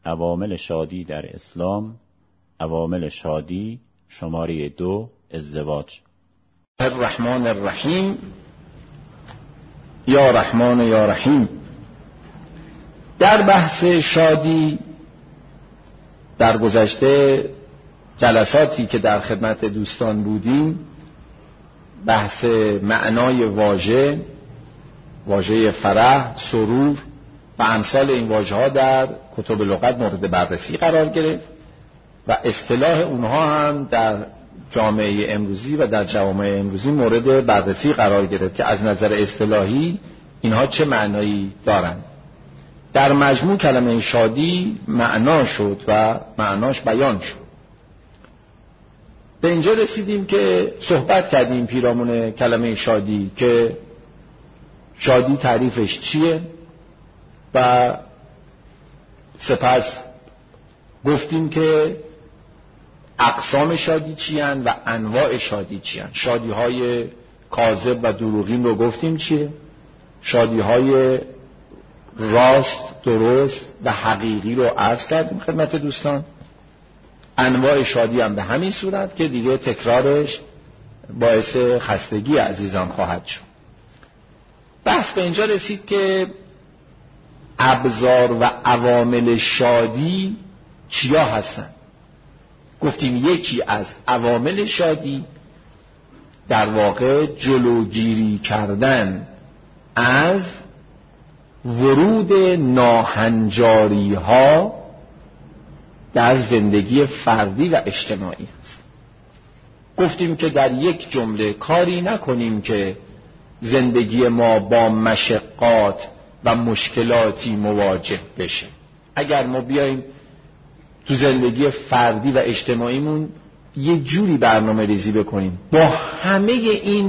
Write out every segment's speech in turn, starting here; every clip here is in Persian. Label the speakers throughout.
Speaker 1: عوامل شادی در اسلام، عوامل شادی شماره 2 ازدواج.
Speaker 2: الرحمن الرحیم. یا رحمان یا رحیم. در بحث شادی در گذشته جلساتی که در خدمت دوستان بودیم، بحث معنای واژه فرح، سرور و امثال این واژه‌ها در کتب لغت مورد بررسی قرار گرفت و اصطلاح اونها هم در جامعه امروزی و در جوامع امروزی مورد بررسی قرار گرفت که از نظر اصطلاحی اینها چه معنایی دارند. در مجموع کلمه شادی معنا شد و معناش بیان شد. به اینجا رسیدیم که صحبت کردیم پیرامون کلمه شادی که شادی تعریفش چیه و سپس گفتیم که اقسام شادی چیان و انواع شادی چیان. شادی های کاذب و دروغین رو گفتیم چیه، شادی های راست، درست و حقیقی رو عرض کردیم خدمت دوستان. انواع شادی هم به همین صورت که دیگه تکرارش باعث خستگی عزیزان خواهد شد. بحث به اینجا رسید که ابزار و عوامل شادی چیا هستن. گفتیم یکی از عوامل شادی در واقع جلوگیری کردن از ورود ناهنجاری ها در زندگی فردی و اجتماعی است. گفتیم که در یک جمله کاری نکنیم که زندگی ما با مشقات و مشکلاتی مواجه بشه. اگر ما بیاییم تو زندگی فردی و اجتماعیمون یه جوری برنامه ریزی بکنیم با همه این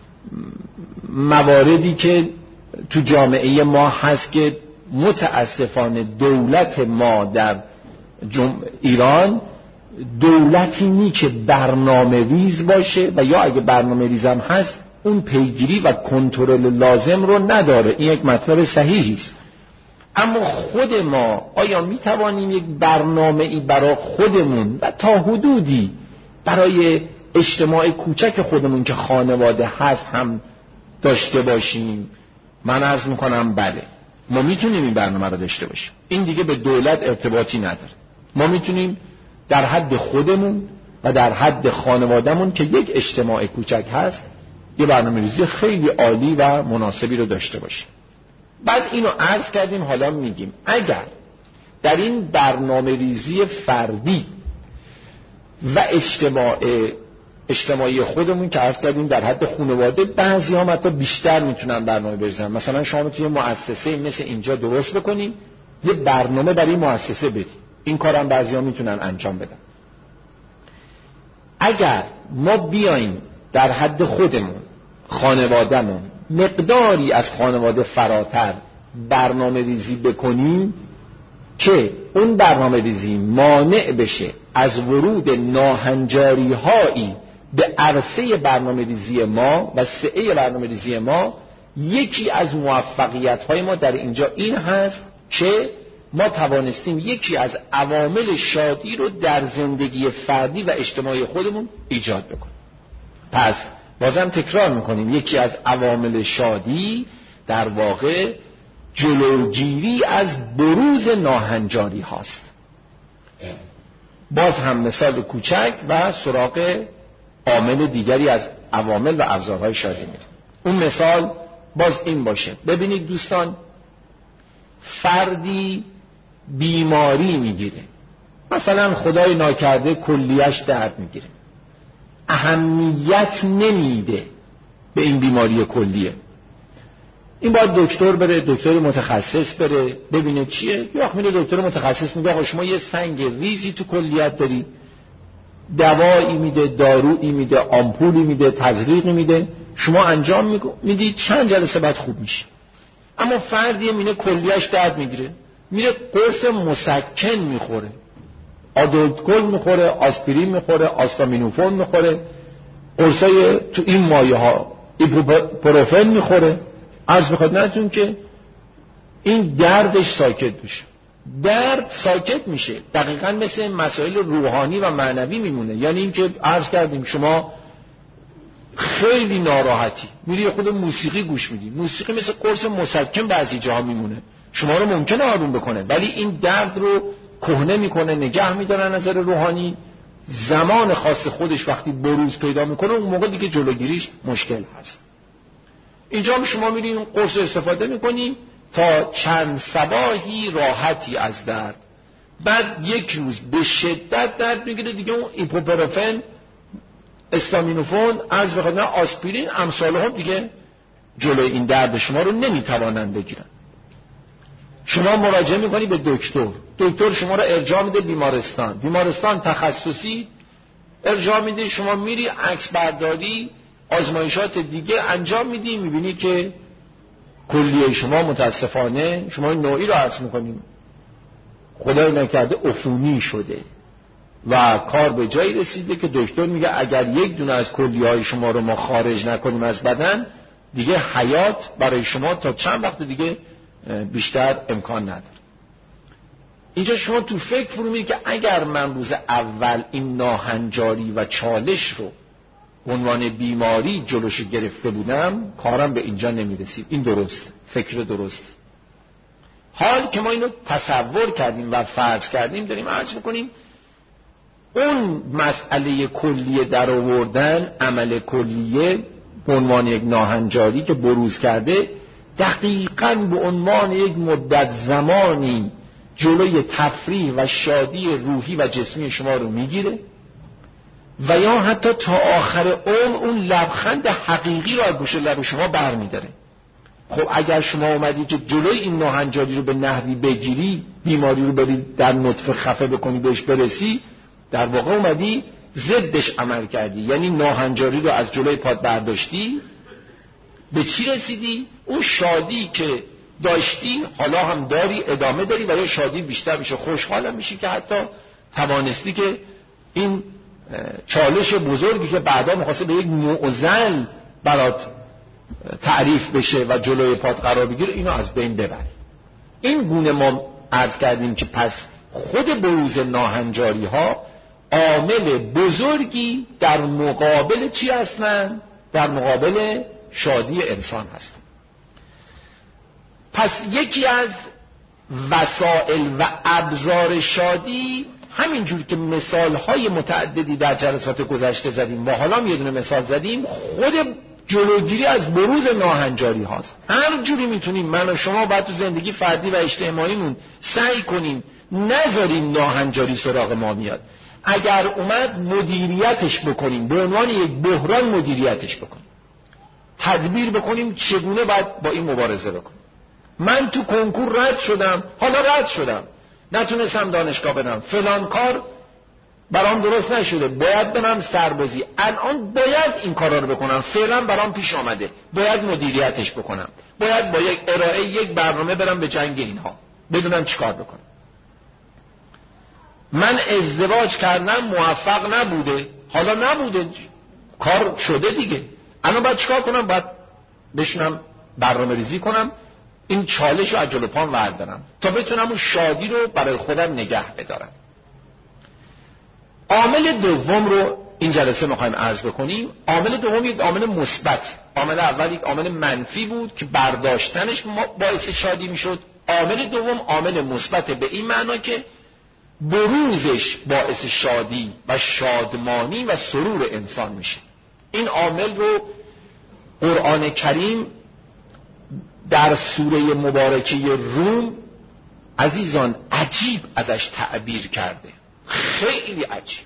Speaker 2: مواردی که تو جامعه ما هست که متاسفانه دولت ما در ایران دولتی نی که برنامه ریز باشه و یا اگه برنامه ریزم هست اون پیگیری و کنترل لازم رو نداره. این یک مطلب صحیحی است. اما خود ما آیا می توانیم یک برنامه ای برای خودمون و تا حدودی برای اجتماع کوچک خودمون که خانواده هست هم داشته باشیم؟ من عرض میکنم بله، ما میتونیم این برنامه رو داشته باشیم. این دیگه به دولت ارتباطی نداره. ما میتونیم در حد خودمون و در حد خانوادهمون که یک اجتماع کوچک هست یه برنامه‌ریزی خیلی عالی و مناسبی رو داشته باشیم. بعد اینو عرض کردیم، حالا میگیم اگر در این برنامه‌ریزی فردی و اجتماعی خودمون که عرض کردیم در حد خانواده، بعضی هم حتی بیشتر میتونن برنامه بریزن. مثلا شما میتونید مؤسسه مثل اینجا درست بکنیم، یه برنامه برای مؤسسه بدید. این کارم بعضی ها میتونن انجام بدن. اگر ما بیایم در حد خودمون، خانوادهمون، مقداری از خانواده فراتر برنامه ریزی بکنیم که اون برنامه ریزی مانع بشه از ورود ناهنجاری هایی به عرصه برنامه ریزی ما و سعه برنامه ریزی ما، یکی از موفقیت های ما در اینجا این هست که ما توانستیم یکی از عوامل شادی رو در زندگی فردی و اجتماعی خودمون ایجاد بکنیم. پس بازم تکرار میکنیم، یکی از عوامل شادی در واقع جلوگیری از بروز ناهنجاری هاست. باز هم مثال کوچک و سراغ عامل دیگری از عوامل و ابزارهای شادی میریم. اون مثال باز این باشه. ببینید دوستان، فردی بیماری میگیره، مثلا خدای ناکرده کلیه‌اش درد میگیره، اهمیت نمیده به این بیماری کلیه. این باید دکتر بره، دکتر متخصص بره ببینه چیه. یا میره دکتر متخصص میگه آقا شما یه سنگ ریزی تو کلیت داری، دوایی میده، دارویی میده، آمپولی میده، تزریقی میده، شما انجام میدید، چند جلسه بعد خوب میشه. اما فردی میره کلیه‌اش درد میگیره، میره قرص مسکن میخوره، آدولتکل میخوره، آسپرین میخوره، آستامینوفون میخوره، قرصای تو این مایه ها ایبوپروفن میخوره. عرض به خدمتتون که این دردش ساکت بشه. درد ساکت میشه. دقیقاً مثل مسائل روحانی و معنوی میمونه. یعنی اینکه عرض کردیم شما خیلی ناراحتی میری خود موسیقی گوش میدی، موسیقی مثل قرص مسکن بعضی جاها میمونه، شما رو ممکنه آروم بکنه، ولی این درد رو کهنه میکنه، نگه میداره. نظر روحانی زمان خاص خودش وقتی بروز پیدا میکنه اون موقع دیگه جلوگیریش مشکل هست. اینجا هم شما میرین قرص استفاده میکنین تا چند صباحی راحتی از درد، بعد یک روز به شدت درد میگیره دیگه، اون ایپوپروفن، استامینوفون، از بخاطر آسپرین امثال هم دیگه جلوی این درد شما رو نمیتوانن بگیرن. شما مراجعه میکنی به دکتر، دکتر شما رو ارجاع میده بیمارستان، بیمارستان تخصصی ارجاع میده، شما میری عکس برداری آزمایشات دیگه انجام میدی، میبینی که کلیه شما متاسفانه شما نوعی رو عرض میکنیم خدای نکرده عفونی شده و کار به جایی رسیده که دکتر میگه اگر یک دونه از کلیه های شما رو ما خارج نکنیم از بدن دیگه حیات برای شما تا چند وقت دیگه بیشتر امکان نداره. اینجا شما تو فکر فرو میری که اگر من روز اول این ناهنجاری و چالش رو عنوان بیماری جلوش گرفته بودم کارم به اینجا نمیرسید. این درست، فکر درست. حال که ما اینو تصور کردیم و فرض کردیم داریم عرض میکنیم اون مسئله کلیه در آوردن، عمل کلیه به عنوان یک ناهنجاری که بروز کرده دقیقاً به عنوان یک مدت زمانی جلوی تفریح و شادی روحی و جسمی شما رو میگیره و یا حتی تا آخر عمر اون لبخند حقیقی رو از گوش لب شما برمی‌داره. خب اگر شما اومدی که جلوی این ناهنجاری رو به نحوی بگیری، بیماری رو بری در نطفه خفه بکنی بهش برسی، در واقع اومدی ضدش عمل کردی. یعنی ناهنجاری رو از جلوی پات برداشتی، به چی رسیدی؟ اون شادی که داشتی حالا هم داری، ادامه داری و یا شادی بیشتر میشه، خوشحالم میشی که حتی توانستی که این چالش بزرگی که بعدا میخواسته به یک معضل برات تعریف بشه و جلوی پات قرار بگیره اینو از بین ببری. این گونه ما عرض کردیم که پس خود بروز ناهنجاری ها عامل بزرگی در مقابل چی هستن؟ در مقابل شادی انسان هستن. پس یکی از وسائل و ابزار شادی همینجور که مثالهای متعددی در جلسات گذشته زدیم و حالا یه دونه مثال زدیم، خود جلوگیری از بروز ناهنجاری هاست. هر جوری میتونیم من و شما باید تو زندگی فردی و اجتماعیمون سعی کنیم نذاریم ناهنجاری سراغ ما میاد. اگر اومد مدیریتش بکنیم، به عنوان یک بحران مدیریتش بکنیم، تدبیر بکنیم چگونه باید با این مبارزه بکنیم. من تو کنکور رد شدم، حالا رد شدم، نتونستم دانشگاه برم، فلان کار برام درست نشده، باید برم سربازی، الان باید این کارا رو بکنم، فعلا برام پیش آمده، باید مدیریتش بکنم، باید با یک ارائه یک برنامه برم به جنگ اینها، بدونم چیکار بکنم. من ازدواج کردم موفق نبوده، حالا نبوده، کار شده دیگه، الان باید چیکار کنم؟ باید بشنم برنامه ریزی کنم، این چالش رو از جلو پام وردارم تا بتونم اون شادی رو برای خودم نگه بدارم. عامل دوم رو این جلسه میخوایم عرض بکنیم. عامل دوم یک عامل مثبت، عامل اول یک عامل منفی بود که برداشتنش باعث شادی میشد. عامل دوم عامل مثبت به این معنا که بروزش باعث شادی و شادمانی و سرور انسان میشه. این عامل رو قرآن کریم در سوره مبارکه روم عزیزان عجیب ازش تعبیر کرده، خیلی عجیب.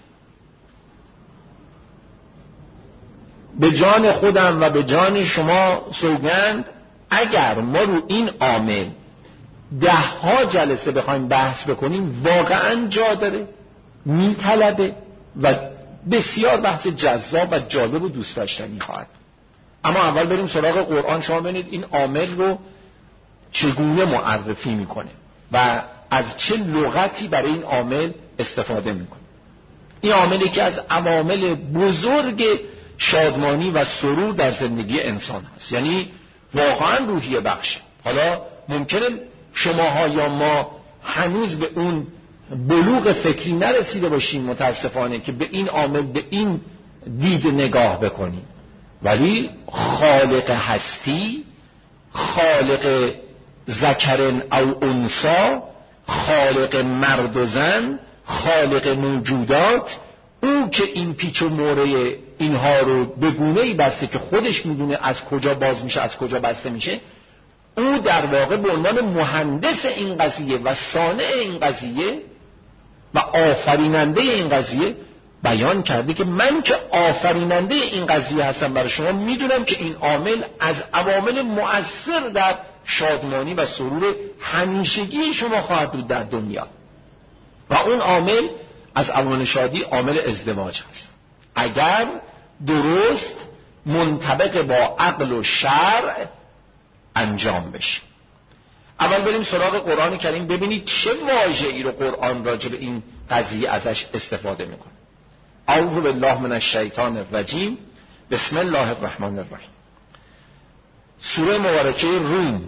Speaker 2: به جان خودم و به جان شما سوگند اگر ما رو این عامل 10 جلسه بخوایم بحث بکنیم واقعا جا داره، میطلبه و بسیار بحث جذاب و جالب و دوست داشتنی خواهد. اما اول بریم سراغ قرآن. شما ببینید این عامل رو چگونه معرفی میکنه و از چه لغتی برای این عامل استفاده میکنه. این عاملی که از عوامل بزرگ شادمانی و سرور در زندگی انسان هست، یعنی واقعا روحیه بخش. حالا ممکنه شماها یا ما هنوز به اون بلوغ فکری نرسیده باشیم متاسفانه که به این عامل به این دید نگاه بکنیم. ولی خالق هستی، خالق ذکرن او انثی، خالق مرد و زن، خالق موجودات، او که این پیچ و موره اینها رو به گونه‌ای بسته که خودش میدونه از کجا باز میشه از کجا بسته میشه، او در واقع به عنوان مهندس این قضیه و صانع این قضیه و آفریننده این قضیه بیان کرده که من که آفریننده این قضیه هستم برای شما، میدونم که این عامل از عوامل مؤثر در شادمانی و سرور همیشگی شما خواهد بود در دنیا. و اون عامل از عوامل شادی عامل ازدواج هست، اگر درست منطبق با عقل و شرع انجام بشه. اول بریم سراغ قرآن کریم ببینید چه واژه‌ای رو قرآن راجع به این قضیه ازش استفاده میکنه. اعوذ بالله من الشیطان الرجیم. بسم الله الرحمن الرحیم. سوره مبارکه روم.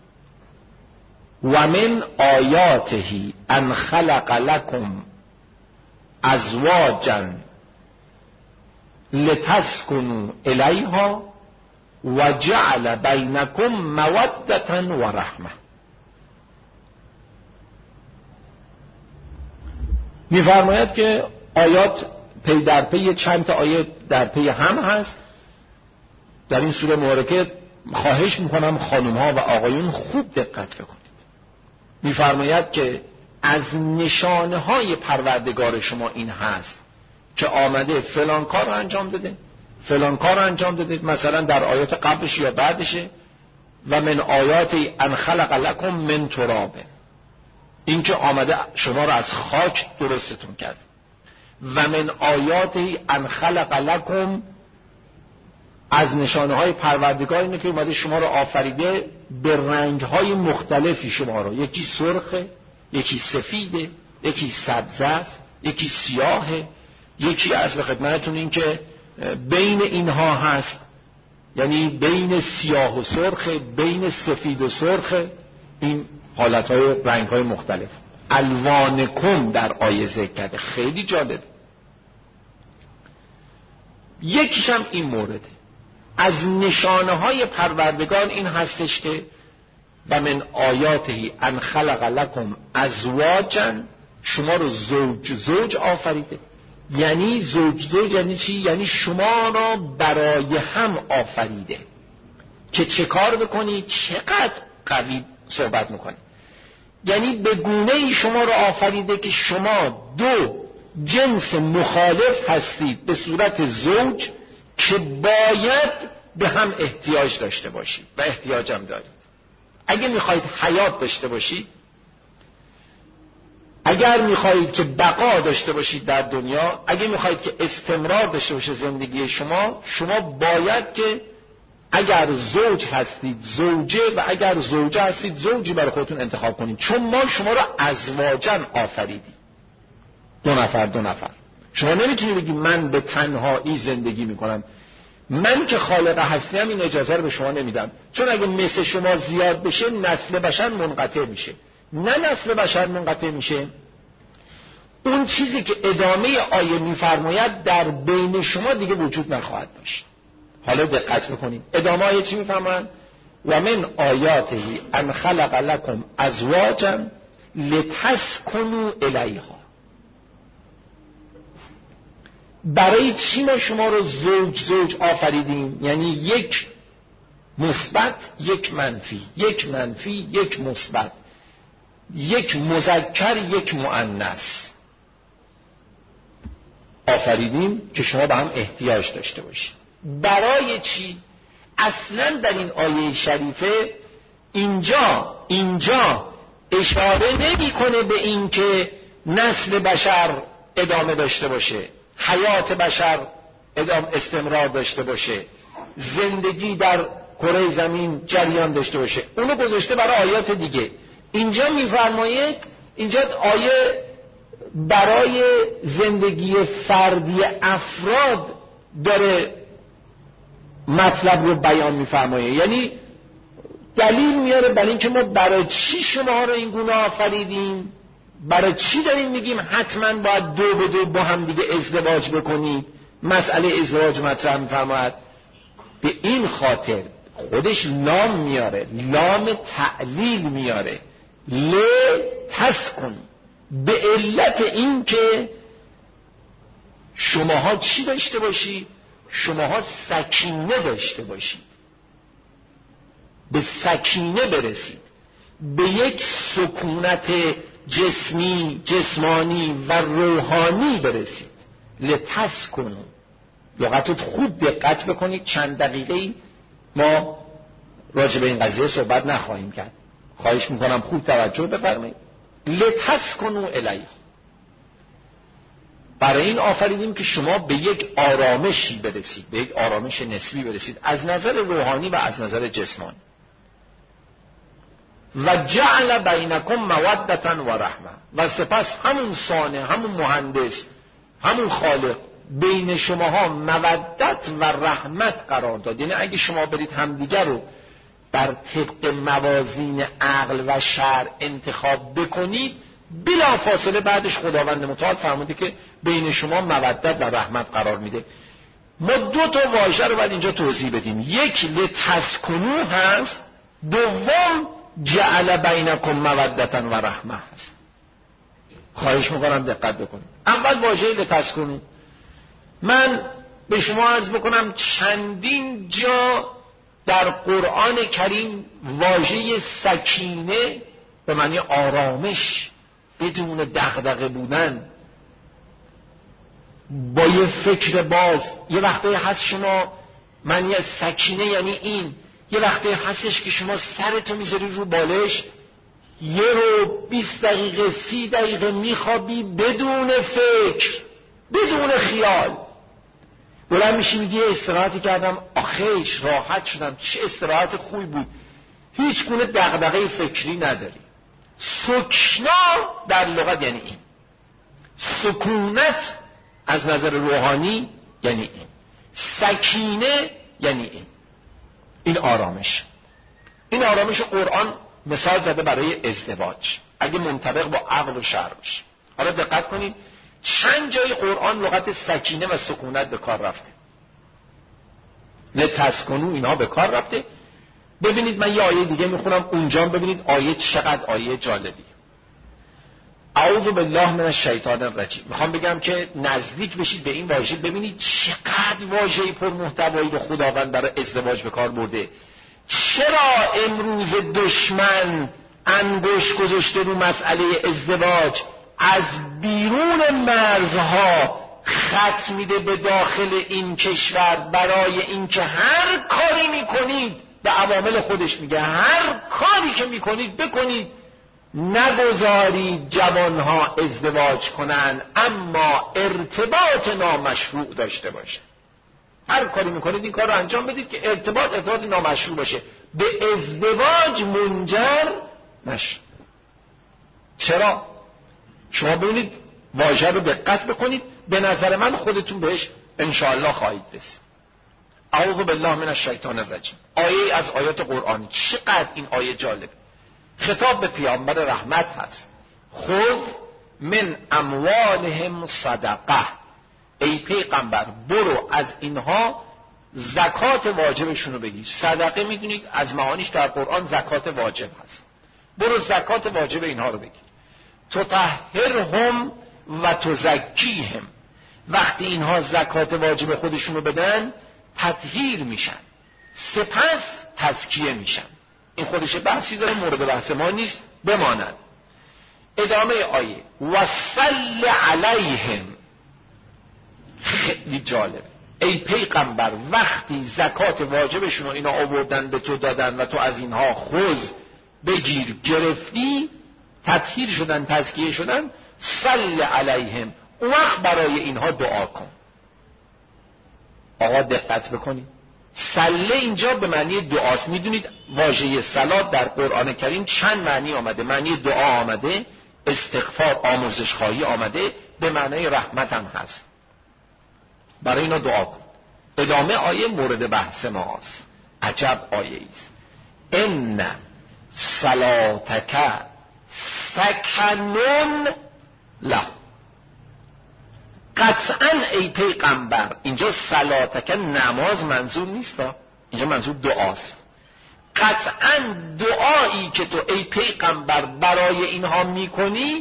Speaker 2: و من آیاته ان خلق لکم ازواجا لتسکنوا الیها و جعل بینکم مودة و رحمه. می‌فرماید که آیات پی در پی چند تا آیه در پی هم هست در این سوره مبارکه. خواهش میکنم خانم‌ها و آقایون خوب دقت بکنید. می‌فرماید که از نشانه‌های پروردگار شما این هست که آمده فلان کار رو انجام داده، فلان کار رو انجام داده. مثلا در آیات قبلش یا بعدشه و من آیات ان خلق لکم من تراب، این که آمده شما رو از خاک درستتون کرد. و من آیات ان خلق لکم، از نشانه‌های پروردگار اینه که اومده شما رو آفریده به رنگ‌های مختلفی شما رو، یکی سرخه، یکی سفیده، یکی سبزه است، یکی سیاهه، یکی از به خدمتتون این که بین اینها هست، یعنی بین سیاه و سرخه، بین سفید و سرخه. این حالت‌های رنگ‌های مختلف الوانکم در آیه ذکر کرده، خیلی جالب. یکیش هم این مورده. از نشانه‌های پروردگار این هستش که و من آیاته ان خلق لکم ازواجا، شما رو زوج آفریده. یعنی زوج یعنی چی؟ یعنی شما را برای هم آفریده که چه کار بکنید. چقدر قوی صحبت میکنید. یعنی به گونه‌ای شما را آفریده که شما دو جنس مخالف هستید به صورت زوج که باید به هم احتیاج داشته باشید و احتیاج هم دارید. اگه میخواید حیات داشته باشید، اگر میخواهید که بقا داشته باشید در دنیا، اگر میخواهید که استمرار داشته باشه زندگی شما باید که اگر زوج هستید زوجه و اگر زوجه هستید زوجی برای خودتون انتخاب کنید. چون ما شما را ازواجن آفریدیم، دو نفر. شما نمیتونید بگید من به تنهایی زندگی میکنم. من که خالق هستیم این اجازه رو به شما نمیدم، چون اگه مثل شما زیاد بشه نسل بشر منقطع میشه. نه نسل بشر منقطع میشه، اون چیزی که ادامه آیه میفرماید در بین شما دیگه وجود نخواهد داشت. حالا دقت بکنید ادامه آیه چی میفرماید؟ و من آیاته ان خلق لکم ازواجا لتسکنوا الیها. برای چی ما شما رو زوج آفریدیم؟ یعنی یک مثبت یک منفی، یک منفی یک مثبت، یک مذکر یک مؤنث آفریدیم که شما به هم احتیاج داشته باشید. برای چی؟ اصلا در این آیه شریفه اینجا اشاره نمی‌کنه به این که نسل بشر ادامه داشته باشه، حیات بشر استمرار داشته باشه، زندگی در کره زمین جریان داشته باشه. اونو گذاشته برای آیات دیگه. اینجا میفرماید، اینجا آیه برای زندگی فردی افراد داره مطلب رو بیان میفرماید. یعنی دلیل میاره برای اینکه ما برای چی شما رو این گونه آفریدیم، برای چی داریم میگیم حتما باید دو به دو با هم دیگه ازدواج بکنید، مسئله ازدواج مطرح میفرماید. به این خاطر خودش لام میاره، لام تعلیل میاره، لتسکن، به علت این که شماها چی داشته باشید؟ شماها سکینه داشته باشید، به سکینه برسید، به یک سکونت جسمانی و روحانی برسید. لتسکنوا، لغتت خوب دقت بکنید، چند دقیقه ما راجع به این قضیه صحبت نخواهیم کرد، خواهش میکنم خوب توجه بفرمایید. لتسکنوا الیها، برای این آفریدیم که شما به یک آرامشی برسید، به یک آرامش نسبی برسید از نظر روحانی و از نظر جسمانی. و جعل بینکم مودة و رحمه، و سپس همون صانع، همون مهندس، همون خالق بین شماها مودت و رحمت قرار داد. یعنی اگه شما برید همدیگر رو بر طبق موازین عقل و شرع انتخاب بکنید، بلا فاصله بعدش خداوند متعال فرموده که بین شما مودت و رحمت قرار میده. ما دو تا واژه رو باید اینجا توضیح بدیم، یک لتسکنوا هست، دوم جعل بینکم مودة و رحمه هست. خواهش میکنم دقت بکنید. اول واژه لتسکنوا، من به شما عرض بکنم چندین جا در قرآن کریم واژه سکینه به معنی آرامش، بدون دغدغه بودن، با یه فکر باز. یه وقتی هست شما معنی سکینه یعنی این، یه وقتی هستش که شما سرتو میذاری رو بالش، 1 رو 20 دقیقه 30 دقیقه میخوابی بدون فکر، بدون خیال. بلند میشی میگی استراحتی کردم، آخیش راحت شدم، چه استراحت خوبی بود، هیچ گونه دغدغه فکری نداری. سکنا در لغت یعنی این، سکونت از نظر روحانی یعنی این، سکینه یعنی این. این آرامش، این آرامش قرآن مثال زده برای ازدواج اگه منطبق با عقل و شرع باشه. حالا دقت کنید چند جای قرآن لغت سکینه و سکونت به کار رفته، لتسکنوا اینها به کار رفته. ببینید من یه آیه دیگه میخونم اونجا، ببینید آیه چقدر آیه جالبیه. اعوذ بالله من الشیطان الرجیم. میخوام بگم که نزدیک بشید به این واژه، ببینید چقدر واژه پر محتوایی رو خداوند برای ازدواج به کار برده. چرا امروز دشمن انگشت گذاشته رو مسئله ازدواج، از بیرون مرزها خط میده به داخل این کشور، برای اینکه هر کاری میکنید به عوامل خودش میگه، هر کاری که میکنید بکنید، نگذارید جوانها ازدواج کنن اما ارتباط نامشروع داشته باشه. هر کاری میکنید این کار رو انجام بدید که ارتباط نامشروع باشه، به ازدواج منجر نشه. چرا؟ شما ببینید واژه رو دقت بکنید، به نظر من خودتون بهش انشاءالله خواهید رسید. اعوذ بالله من الشیطان الرجیم، آیه از آیات قرآنی. چقدر این آیه جالب، خطاب به پیامبر رحمت هست. خذ من اموالهم صدقه، ای پیغمبر برو از اینها زکات واجبشون رو بگیر. صدقه میدونید از معانیش در قرآن زکات واجب هست. برو زکات واجب اینها رو بگیر. تطهرهم و تزکیهم، وقتی اینها زکات واجب خودشون رو بدن تطهیر میشن، سپس تزکیه میشن. این خودش بحثی داره، مورد بحث ما نیست، بماند. ادامه آیه و صل علیهم، خیلی جالب. ای پیغمبر وقتی زکات واجبشون رو اینا آوردن به تو دادن و تو از اینها خذ بگیر گرفتی، تطهیر شدن، تزکیه شدن، صل علیهم، اون وقت برای اینها دعا کن. آقا دقت بکنید، صله اینجا به معنی دعاست. میدونید واژه صلات در قرآن کریم چند معنی آمده، معنی دعا آمده، استغفار، آمرزش خواهی آمده، به معنی رحمت هم هست. برای اینا دعا کن. ادامه آیه مورد بحث ماست. عجب آیه ایست. ان صلاتک سکن له. قطعا ای پیغمبر، اینجا صلاتک نماز منظور نیست، اینجا منظور دعاست. قطعا دعایی که تو ای پیغمبر برای اینها میکنی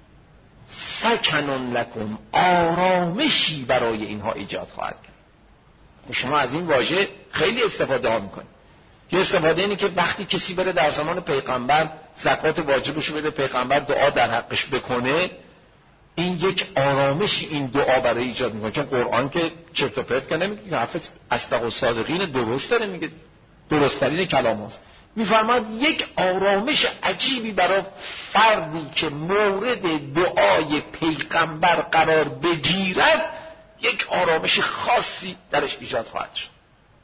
Speaker 2: سکنن لکم، آرامشی برای اینها ایجاد خواهد کرد. شما از این واژه خیلی استفاده ها میکنید. یه استفاده اینه که وقتی کسی بره در زمان پیغمبر زکات واجبشو بده، پیغمبر دعا در حقش بکنه، این یک آرامشی این دعا برای ایجاد میکنه. چون قرآن که چرت و پرت که نمیگه، که حرف اصدق الصادقین درست داره میگه، درست‌ترین کلام هست. میفرماد یک آرامش عجیبی برای فردی که مورد دعای پیغمبر قرار بگیرد، یک آرامش خاصی درش ایجاد خواهد شد.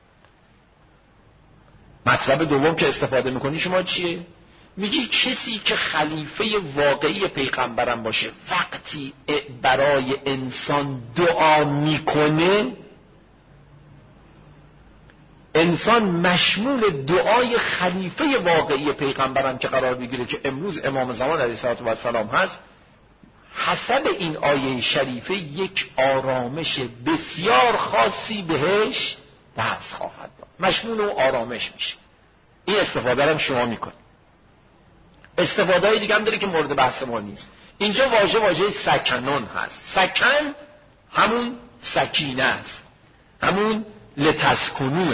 Speaker 2: مطلب دوم که استفاده میکنی شما چیه؟ میگی کسی که خلیفه واقعی پیغمبرم باشه وقتی برای انسان دعا میکنه، انسان مشمول دعای خلیفه واقعی پیغمبرم که قرار بگیره که امروز امام زمان علیه السلام هست، حسب این آیه شریفه یک آرامش بسیار خاصی بهش دست خواهد داد، مشمول اون آرامش میشه. این استفاده رو شما میکنید. استفاده های دیگه هم داره که مورد بحث ما نیست. اینجا واژه سکنون هست. سکن همون سکینه است، همون لتسکنوه.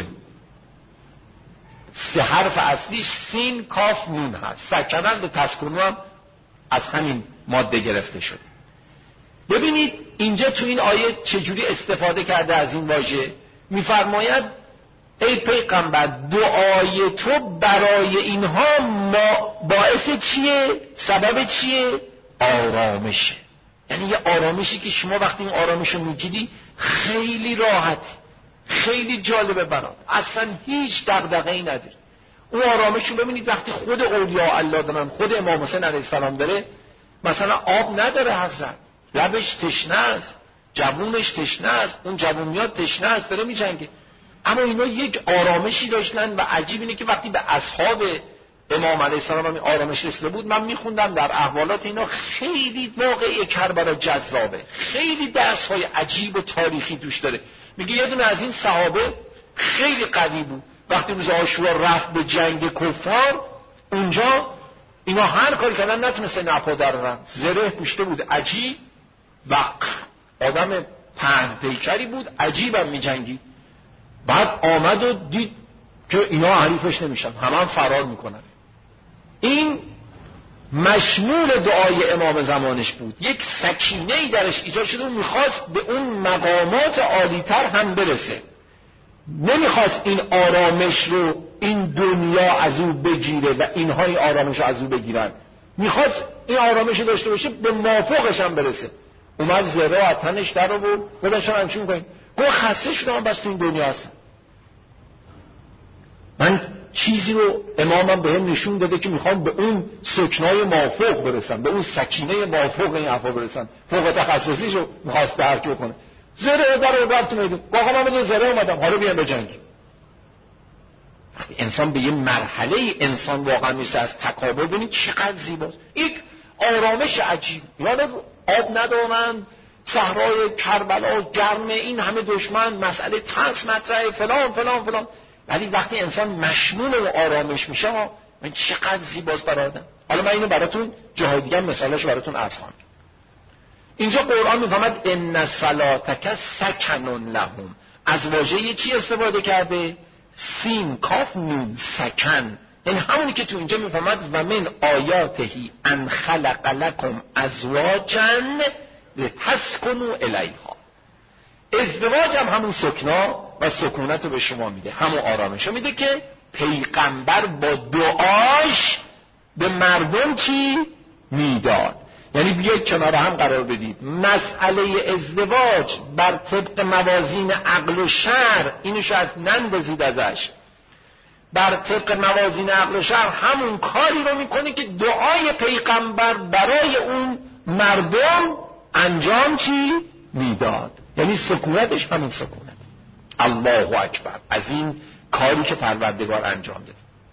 Speaker 2: سه حرف اصلیش سین کاف نون هست. سکنن لتسکنو هم از همین ماده گرفته شده. ببینید اینجا تو این آیه چجوری استفاده کرده از این واژه. میفرماید ای پیغمبر دعای تو برای اینها باعث چیه؟ سبب چیه؟ آرامشه. یعنی یه آرامشی که شما وقتی این آرامش رو میگیری خیلی راحت، خیلی جالبه برات، اصلا هیچ دغدغه‌ای نداری. اون آرامش رو ببینید وقتی خود اولیاء الله دارن، خود امام حسین علیه السلام داره، مثلا آب نداره حضرت، لبش تشنه است، جوونش تشنه است، اون جوونیات تشنه است، داره میجنگه، اما اینا یک آرامشی داشتن. و عجیب اینه که وقتی به اصحاب امام علیه السلام این آرامش رسیده بود، من میخوندم در احوالات اینا، خیلی واقعی کربلا جذابه، خیلی درس‌های عجیب و تاریخی توش داره. میگه یه دونه از این صحابه خیلی قوی بود، وقتی روز عاشورا رفت به جنگ کفار، اونجا اینا هر کاری کردن نتونستن نپا درارن، زره پوشته بود عجیب، و آدم پهن پیکری بود، عجیبم میجنگید. بعد آمد و دید که اینا حریفش نمیشن، هم فرار میکنن. این مشمول دعای امام زمانش بود، یک سکینه‌ای درش ایجاد شده و میخواست به اون مقامات عالی‌تر هم برسه. نمیخواست این آرامش رو این دنیا از او بگیره و اینها این آرامش رو از او بگیرن، میخواست این آرامش رو داشته باشه به مافوقش هم برسه. اومد زره و تنش در رو بود، بودن شما همچین میکنین، گوه خسته شدم بس تو این دنیا هستم. من چیزی رو امامم به هم نشون داده که میخوام به اون سکنای مافوق برسم، به اون سکینه مافوق این حرفا برسم. فوق تخصصیشو میخواست درک بکنه. زره در رو برد تو میدون، آقا من به زره اومدم، حالا بیام بجنگیم. وقتی انسان به یه مرحله انسان واقعا میرسه از تکابر، ببینید چقدر زیباست. یک آرامش عجیب. یاد آب ندارن، صحرای کربلا گرمه، این همه دشمن، مسئله ترس مطرحه، فلان فلان فلان، ولی وقتی انسان مشمول و آرامش میشه، من چقدر زیباست برای آدم. حالا من اینو براتون جاهای دیگه مثالاشو براتون عرض خواهم. اینجا قرآن میفهمد ان صلاتک سکن لهم، از واژه چی استفاده کرده؟ سین کاف نون سکن. این همونی که تو اینجا میفهمد و من آیاتهی ان خلق لکم ازواجا لتسکنوا الیها. ازدواج هم همون سکنا و سکونت رو به شما میده، همون آرامش رو میده که پیغمبر با دعاش به مردم چی میداد. یعنی بیاید کنار هم قرار بدید مسئله ازدواج بر طبق موازین عقل و شرع، اینو شاید نندازید ازش، بر طبق موازین عقل و شرع همون کاری رو میکنه که دعای پیغمبر برای اون مردم انجام چی میداد. یعنی سکونتش همون سکونت. الله اکبر از این کاری که پروردگار انجام داد.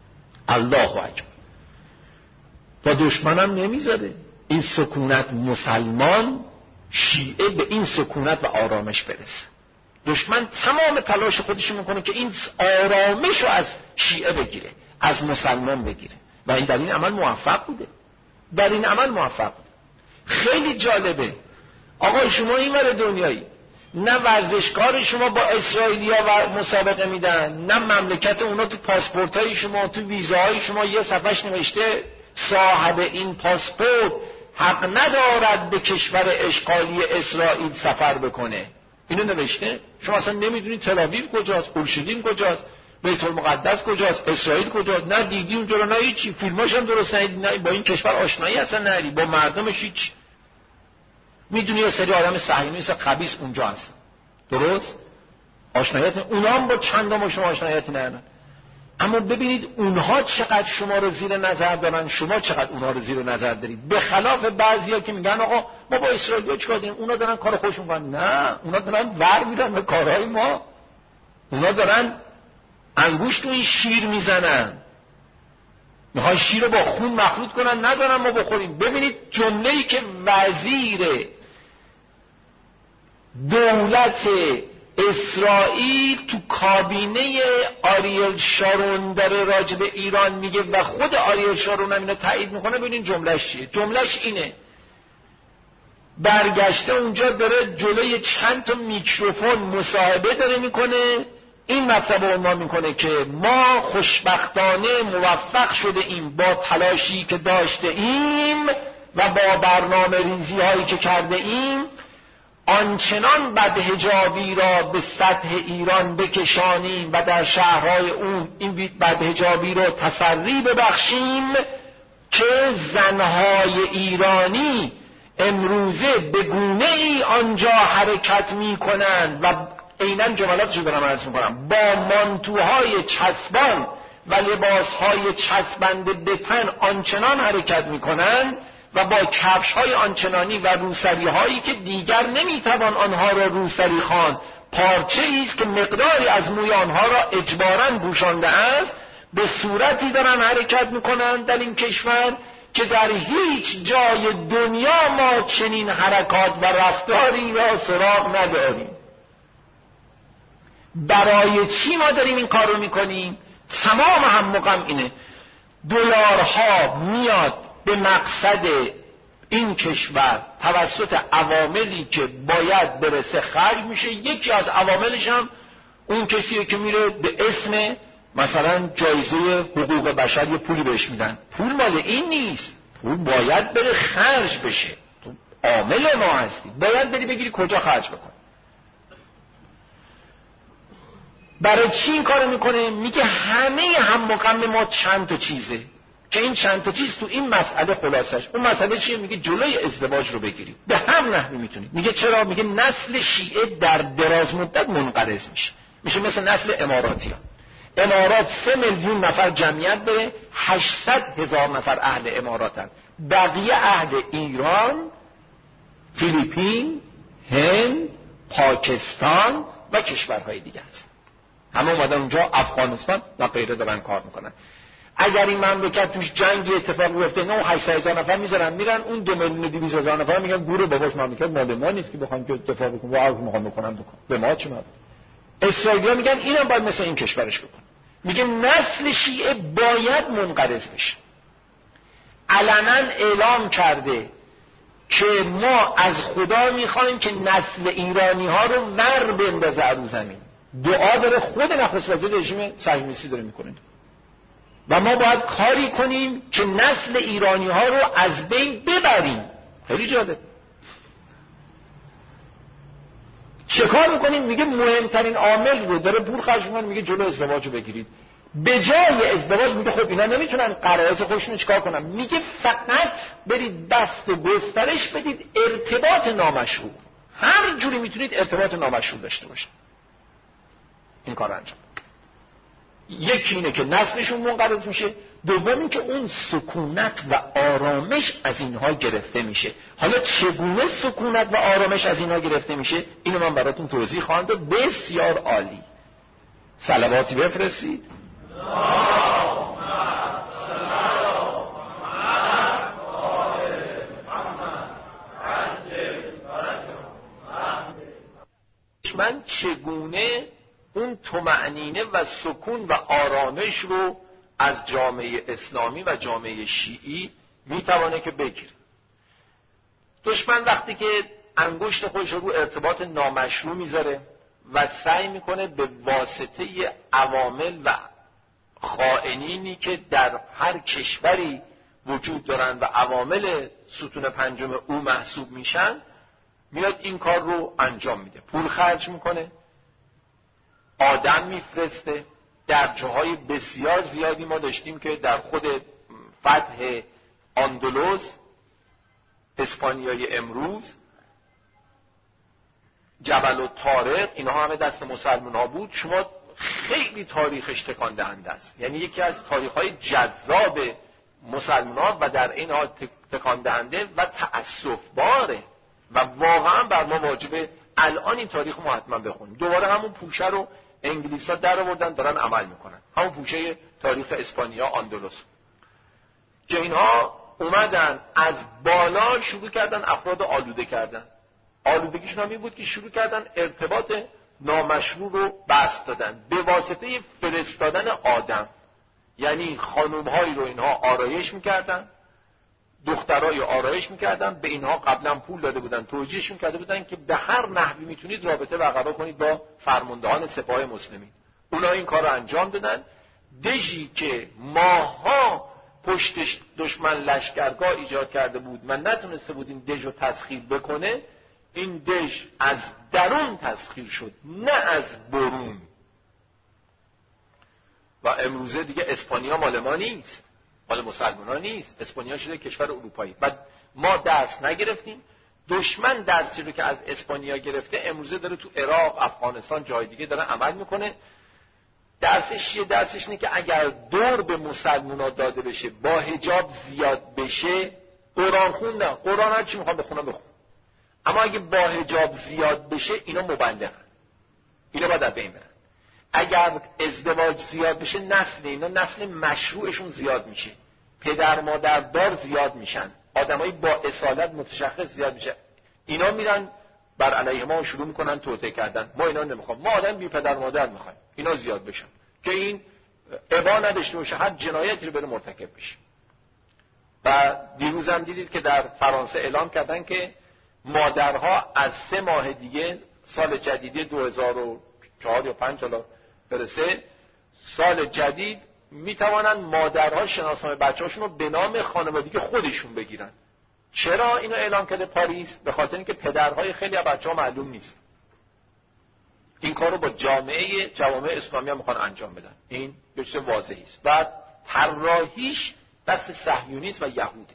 Speaker 2: الله اکبر. با دشمنم نمیذاره این سکونت مسلمان شیعه به این سکونت و آرامش برسه. دشمن تمام تلاش خودش میکنه که این آرامش رو از شیعه بگیره، از مسلمان بگیره و این در این عمل موفق بوده. در این عمل موفق بوده. خیلی جالبه آقا شما این ور دنیایی نه ورزشکار شما با اسرائیلیا و مسابقه میدن، نه مملکت اونا تو پاسپورتای شما تو ویزاهای شما یه صفحش نوشته صاحب این پاسپورت حق ندارد به کشور اشغالی اسرائیل سفر بکنه. اینو نوشته. شما اصلا نمیدونید تل‌آویو کجاست، اورشلیم کجاست، بیت المقدس کجاست، اسرائیل کجاست، نه دیدی اونجا رو، نه هیچی، فیلماش هم درست ندیدی، نه با این کشور آشنایی اصلا نداری، با مردمش هیچ. میدونی یه سری آدم صهیونیست خبیث اونجا هست، درست؟ آشنایت اونا هم با چندان شما آشنایت ندارن. اما ببینید اونها چقدر شما رو زیر نظر دارن، شما چقدر اونها رو زیر نظر دارید. به خلاف بعضیا که میگن آقا ما با اسرائیل چیکار داریم، اونا دارن کار خوش میکنن. نه، اونا دارن ور میرن به کارهای ما. اونا دارن انگشت روی شیر میزنن، میخوان شیر رو با خون مخلوط کنن، ندارن ما بخوریم. ببینید جمله‌ای که وزیر دولت اسرائیل تو کابینه آریل شارون داره راجع به ایران میگه و خود آریل شارون هم اینو تایید میکنه. ببینید جملهش چیه. جملهش اینه، برگشته اونجا داره جلوی چند تا میکروفون مصاحبه داره میکنه، این مطلب رو عنوان میکنه که ما خوشبختانه موفق شده ایم با تلاشی که داشته ایم و با برنامه ریزی هایی که کرده ایم آنچنان بدحجابی را به سطح ایران بکشانیم و در شهرهای اون این بدحجابی را تسری ببخشیم که زنهای ایرانی امروزه به گونه‌ای آنجا حرکت میکنند و عیناً جملاتشو دارم عرض میکنم، با مانتوهای چسبان و لباسهای چسبنده به تن آنچنان حرکت میکنند و با کفش‌های آنچنانی و روسری‌هایی که دیگر نمیتوان آنها را روسری خواند، پارچه‌ای است که مقداری از موی آنها را اجباراً پوشانده است، به صورتی دارن حرکت میکنند در این کشور که در هیچ جای دنیا ما چنین حرکات و رفتاری را سراغ نداریم. برای چی ما داریم این کار رو میکنیم؟ تمام هممقام اینه، دلارها میاد به مقصد این کشور توسط عواملی که باید برسه خرج میشه. یکی از عواملش هم اون کسیه که میره به اسم مثلا جایزه حقوق بشر یه پولی بهش میدن. پول مال این نیست، پول باید بره خرج بشه. تو عامل ما هستی، باید بری بگیری کجا خرج بکن. برای چی این کارو میکنه؟ میگه همه هممقام ما چند تا چیزه که این چند تا چیز تو این مسئله خلاصش. اون مسئله چیه؟ میگه جلوی ازدواج رو بگیرید. به هم نحوی میتونید. میگه چرا؟ میگه نسل شیعه در دراز مدت منقرض میشه مثل نسل اماراتیان. امارات 3 میلیون نفر جمعیت داره، 800,000 نفر اهل اماراتن، بقیه اهل ایران، فیلیپین، هند، پاکستان و کشورهای دیگه هست. همه اومدن اونجا، افغانستان و غیره دارن کار میکنن. اگر این مملکت توش جنگی اتفاق بیفته، نه 800,000 نفر میذارن میرن، اون 2,200,000 نفر میگن گوره باباش مملکت مال ما نیست که بخوایم که اتفاق بکنه، واقعا میخوام بکنم به ما چه مربوطه. اسرائیلی‌ها میگن اینم باید مثل این کشورش بکن. میگه نسل شیعه باید منقرض بشه. علنا اعلام کرده که ما از خدا میخوایم که نسل ایرانی ها رو ور بندازه رو زمین. دعا داره خود نخست وزیر رژیم صهیونیستی داره میکنه و ما باید کاری کنیم که نسل ایرانی ها رو از بین ببریم. خیلی جالب. چه کار میکنیم؟ میگه مهمترین عامل رو داره پول خرج میکنه، میگه جلو ازدواج رو بگیرید. به جای ازدواج میگه خب اینا نمیتونن قرائز خودشون چیکار کنن؟ میگه فقط برید دست و گسترش بدید ارتباط نامشروع. هر جوری میتونید ارتباط نامشروع داشته باشید. این کار انجام. یکی اینه که نسلشون منقرض میشه، دوم این که اون سکونت و آرامش از اینها گرفته میشه. حالا چگونه سکونت و آرامش از اینها گرفته میشه اینو من براتون توضیح خواهم داد. بسیار عالی. صلواتی بفرستید. دشمن چگونه اون طمأنینه و سکون و آرامش رو از جامعه اسلامی و جامعه شیعی میتوانه که بگیره. دشمن وقتی که انگشت خودش رو ارتباط نامشروع میذاره و سعی میکنه به واسطه عوامل و خائنینی که در هر کشوری وجود دارن و عوامل ستون پنجم او محسوب میشن، میاد این کار رو انجام میده. پول خرج میکنه، آدم میفرسته. در جاهای بسیار زیادی ما داشتیم که در خود فتح اندلس، اسپانیای امروز، جبل الطارق، اینها همه دست مسلمان ها بود. شما خیلی تاریخش تکان دهنده است، یعنی یکی از تاریخ‌های جذاب مسلمان ها و در این حال تکان دهنده و تأسف باره و واقعا بر ما واجبه الان این تاریخ ما حتما بخونیم. دوباره همون پوشه رو انگلیس‌ها در آوردن، دارن عمل میکنن، همون پوشه تاریخ اسپانیا اندلس، که اینها اومدن از بالا شروع کردن افراد آلوده کردن. آلودگیشون هم این بود که شروع کردن ارتباط نامشروع رو بست دادن به واسطه فرستادن آدم. یعنی خانوم‌هایی رو اینها آرایش میکردن، دخترای آرایش میکردن، به اینها قبلا پول داده بودن، توجیهشون کرده بودن که به هر نحوی میتونید رابطه برقرار کنید با فرماندهان سپاه مسلمین. اونا این کار رو انجام دادن. دژی که ماها پشتش دشمن لشکرگاه ایجاد کرده بود و نتونسته بود این دژ رو تسخیر بکنه، این دژ از درون تسخیر شد، نه از برون. و امروزه دیگه اسپانیا مال ما نیست، مال مسلمان ها نیست، اسپانیا شده کشور اروپایی. و ما درس نگرفتیم. دشمن درسی رو که از اسپانیا گرفته امروزه داره تو عراق، افغانستان، جای دیگه داره عمل میکنه. درسش چیه؟ درسش اینه که اگر دور به مسلمان ها داده بشه، با حجاب زیاد بشه، قرآن خوندن، قرآن هر چی میخوان بخونن بخون، اما اگه با حجاب زیاد بشه اینا مبلغن، اینا باید در بین برن. اگر ازدواج زیاد بشه، نسل مشروعشون زیاد میشه، پدر مادر دار زیاد میشن، آدمای با اصالت متشخص زیاد میشه، اینا میرن بر علیه ما شروع میکنن توطئه کردن. ما اینا نمیخوام، ما آدم بی پدر مادر میخوایم اینا زیاد بشن که این ابا نداشته باشه، هر جنایتی رو بره مرتکب بشه. و دیروز هم دیدید که در فرانسه اعلام کردن که مادرها از 3 ماه دیگه، سال جدیدی 2004 یا 5 حالا برسه، سال جدید میتوانن مادرها شناسنامه بچه‌هاشون رو به نام خانوادگی خودشون بگیرن. چرا اینو اعلام کرده پاریس؟ به خاطر اینکه پدرهای خیلی از بچه‌ها معلوم نیست. این کارو با جوامع اسلامی هم میخوان انجام بدن. این به چه واضحی است. و طراحیش دست صهیونیسم و یهوده.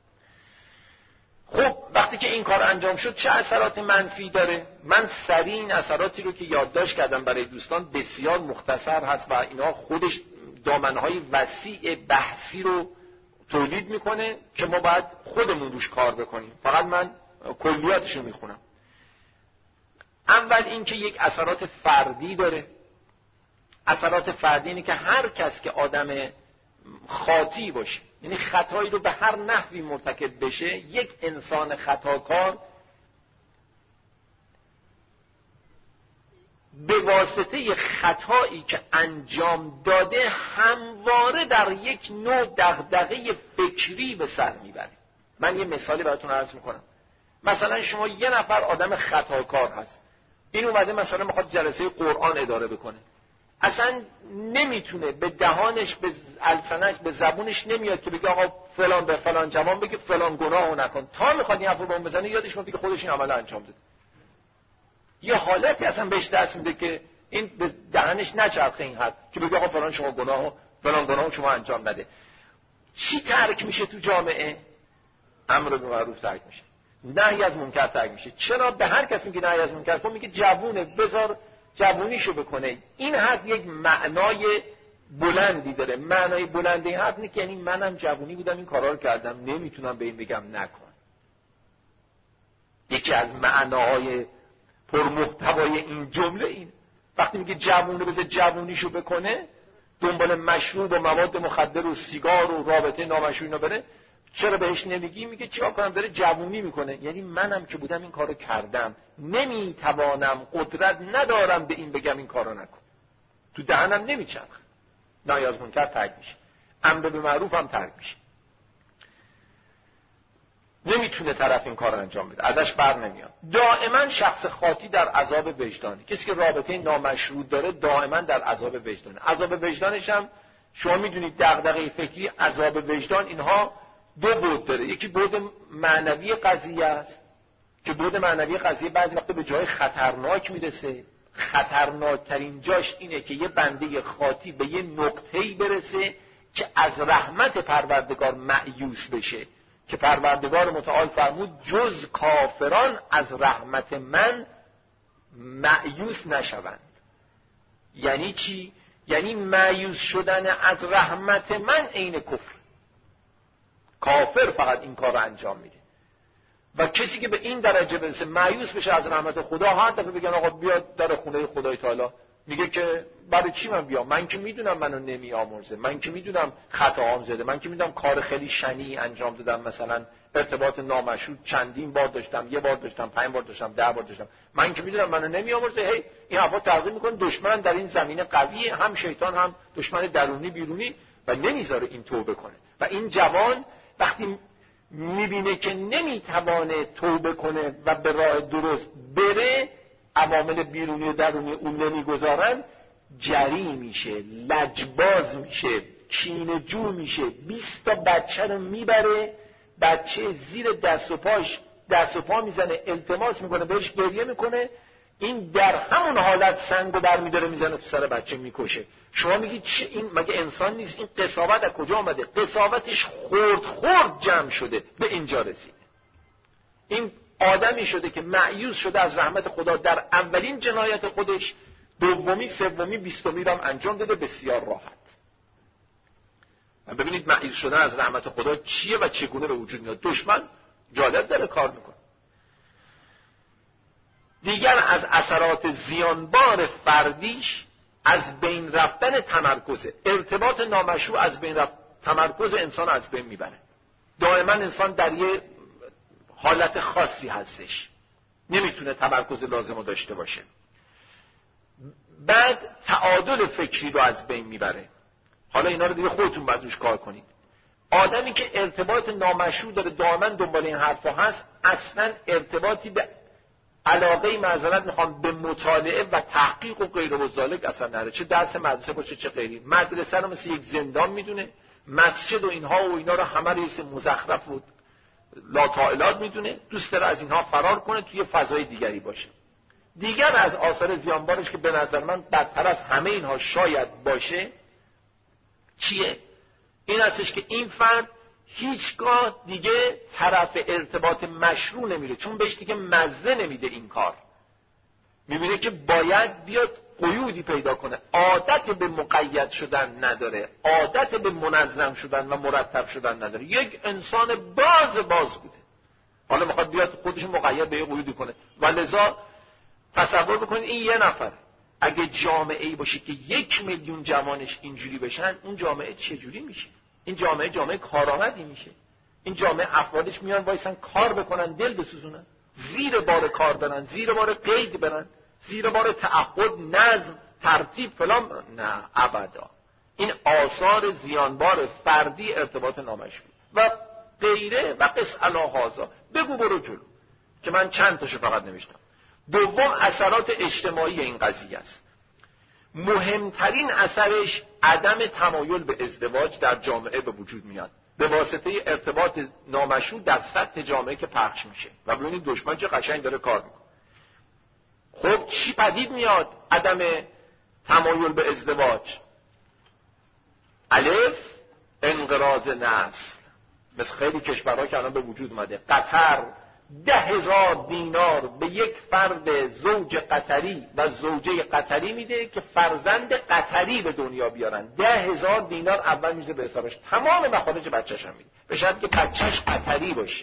Speaker 2: خب وقتی که این کار انجام شد چه اثرات منفی داره؟ من سریع این اثراتی رو که یادداشت کردم برای دوستان، بسیار مختصر هست و اینا خودش دامنهای وسیع بحثی رو تولید میکنه که ما باید خودمون روش کار بکنیم. فقط من کلیاتش رو میخونم. اول اینکه یک اثرات فردی داره. اثرات فردی اینه که هر کس که آدم خاطی باشه، یعنی خطایی رو به هر نحوی مرتکب بشه، یک انسان خطاکار به واسطه خطایی که انجام داده همواره در یک نوع دغدغه فکری به سر میبره. من یه مثالی براتون عرض میکنم. مثلا شما یه نفر آدم خطاکار هست، این اومده مثلا میخواد جلسه قرآن اداره بکنه، اصلا نمیتونه به دهانش، به السنش، به زبونش نمیاد که بگه آقا فلان به فلان جوان بگه فلان گناهو نکن. تا میخواد این حرفو به اون بزنه یادش میاد که خودش این عمل انجام داده. یه حالتی اصلا بهش دست میده که این به دهنش نچرخه این حرف که بگه آقا فلان شما گناهو، فلان گناهو شما انجام نده. چی ترک میشه تو جامعه؟ امر به معروف ترک میشه، نهی از منکر ترک میشه. چرا؟ به هر کسی میگه نهی از منکر کن، میگه جوونه، بذار جوونیشو بکنه. این حرف یک معنای بلندی داره. معنای بلندی این حرف اینه که یعنی منم جوونی بودم این کارا رو کردم، نمیتونم به این بگم نکن. یکی از معناهای پرمحتوای این جمله این. وقتی میگه جوونه بذار جوونیشو بکنه، دنبال مشروب و مواد مخدر و سیگار و رابطه نامشروع اینا بره، چرا بهش نمیگی؟ میگه چیکار کنم، داره جوونی میکنه. یعنی منم که بودم این کارو کردم، نمیتوانم، قدرت ندارم به این بگم این کارو نکن. تو دهنم نمیچرخ. نهی از منکر ترک میشه، امر به معروف هم ترک میشه. نمیتونه طرف این کار رو انجام بده، ازش بر نمیاد. دائما شخص خاطی در عذاب وجدانی. کسی که رابطه نامشروط داره دائما در عذاب وجدانه. عذاب وجدانش هم شما میدونید دغدغه فکری، عذاب وجدان، اینها دو بعد داره. یکی بعد معنوی قضیه است که بعد معنوی قضیه بعضی وقتا به جای خطرناک میرسه. خطرناکترین جاش اینه که یه بنده خاطی به یه نقطه‌ای برسه که از رحمت پروردگار مأیوس بشه، که پروردگار متعال فرمود جز کافران از رحمت من مأیوس نشوند. یعنی چی؟ یعنی مأیوس شدن از رحمت من عین کفر. کافر فقط این کار رو انجام میده. و کسی که به این درجه برسه مأیوس بشه از رحمت خدا، هر دفعه بگن آقا بیاد در خونه خدای تعالی، میگه که برای چی من بیام؟ من که میدونم منو نمیآمرزه، من که میدونم خطاام زده، من که میدونم کار خیلی شنیعی انجام دادم، مثلا ارتباط نامشروط چندین بار داشتم، یه بار داشتم، 5 بار داشتم، 10 بار داشتم، من که میدونم منو نمیآمرزه. هی این حرفا ترغیب میکنه. دشمن در این زمینه قویه، هم شیطان هم دشمن درونی بیرونی، و نمیذاره این توبه کنه. و این جوان وقتی میبینه که نمیتوانه توبه کنه و به راه درست بره، عوامل بیرونی و درونی اون نمیگذارن، جری میشه، لجباز میشه، کینه‌جو میشه، 20 تا بچه رو میبره، بچه زیر دست و پا میزنه، التماس میکنه، بهش گریه میکنه، این در همون حالت سنگو برمیداره میزنه تو سر بچه میکشه. شما میگید چه این مگه انسان نیست؟ این قساوت از کجا آمده؟ قساوتش خرد جمع شده به اینجا رسیده. این آدمی شده که مأیوس شده از رحمت خدا در اولین جنایت خودش، دومی، سومی، 20می رو هم انجام داده بسیار راحت. و ببینید مأیوس شدن از رحمت خدا چیه و چگونه به وجود میاد. دشمن جالب داره کار میکنه. دیگر از اثرات زیانبار فردیش از بین رفتن تمرکزه. ارتباط نامشروع از بین رفت، تمرکز انسان از بین میبره. دائما انسان در یه حالت خاصی هستش، نمیتونه تمرکز لازم رو داشته باشه. بعد تعادل فکری رو از بین میبره. حالا اینا رو دیگه خودتون باید روش کار کنید. آدمی که ارتباط نامشروع داره، دائما دنبال این حرفا هست، اصلا ارتباطی به علاقه معذرت میخوام به مطالعه و تحقیق و غیر و ذالک اصلا نداره. چه درس مدرسه باشه چه غیری. مدرسه رو مثل یک زندان میدونه، مسجد و اینها و اینا رو همه رو یه مزخرف و لاتائلات میدونه، دوست داره از اینها فرار کنه، توی فضای دیگری باشه. دیگر از آثار زیانبارش که به نظر من بدتر از همه اینها شاید باشه چیه؟ این هستش که این فرد هیچگاه دیگه طرف ارتباط مشروع نمیره، چون بهش دیگه مزه نمیده این کار. میبینه که باید بیاد قیودی پیدا کنه، عادت به مقید شدن نداره، عادت به منظم شدن و مرتب شدن نداره. یک انسان باز بوده، حالا میخواد بیاد خودش مقید به یه قیودی کنه. و لذا تصور بکنید این یه نفر اگه جامعه‌ای باشه که 1 میلیون جوانش اینجوری بشن، اون جامعه چجوری میشه؟ این جامعه کارآمدی میشه. این جامعه افرادش میان وایسن کار بکنن، دل بسوزونن، زیر بار کار برن، زیر بار قید برن، زیر بار تعهد، نظم، ترتیب فلان. نه ابدا. این آثار زیانبار فردی ارتباط نامشروع و غیره و قس علی هذا. بگو برو جلو که من چند تاشو فقط نوشتم. دوم، اثرات اجتماعی این قضیه است. مهمترین اثرش عدم تمایل به ازدواج در جامعه به وجود میاد به واسطه ارتباط نامشروع در سطح جامعه که پخش میشه. و ببینید دشمن چه قشنگ داره کار میکنه. خب چی پدید میاد؟ عدم تمایل به ازدواج. الف، انقراض نسل. مثل خیلی کشورها که الان به وجود اومده. قطر 10,000 دینار به یک فرد زوج قطری و زوجه قطری میده که فرزند قطری به دنیا بیارن. 10,000 دینار اول میزه به حسابش، تمام مخارج بچه‌ش هم میده، به شرطی که بچه‌ش قطری باشه.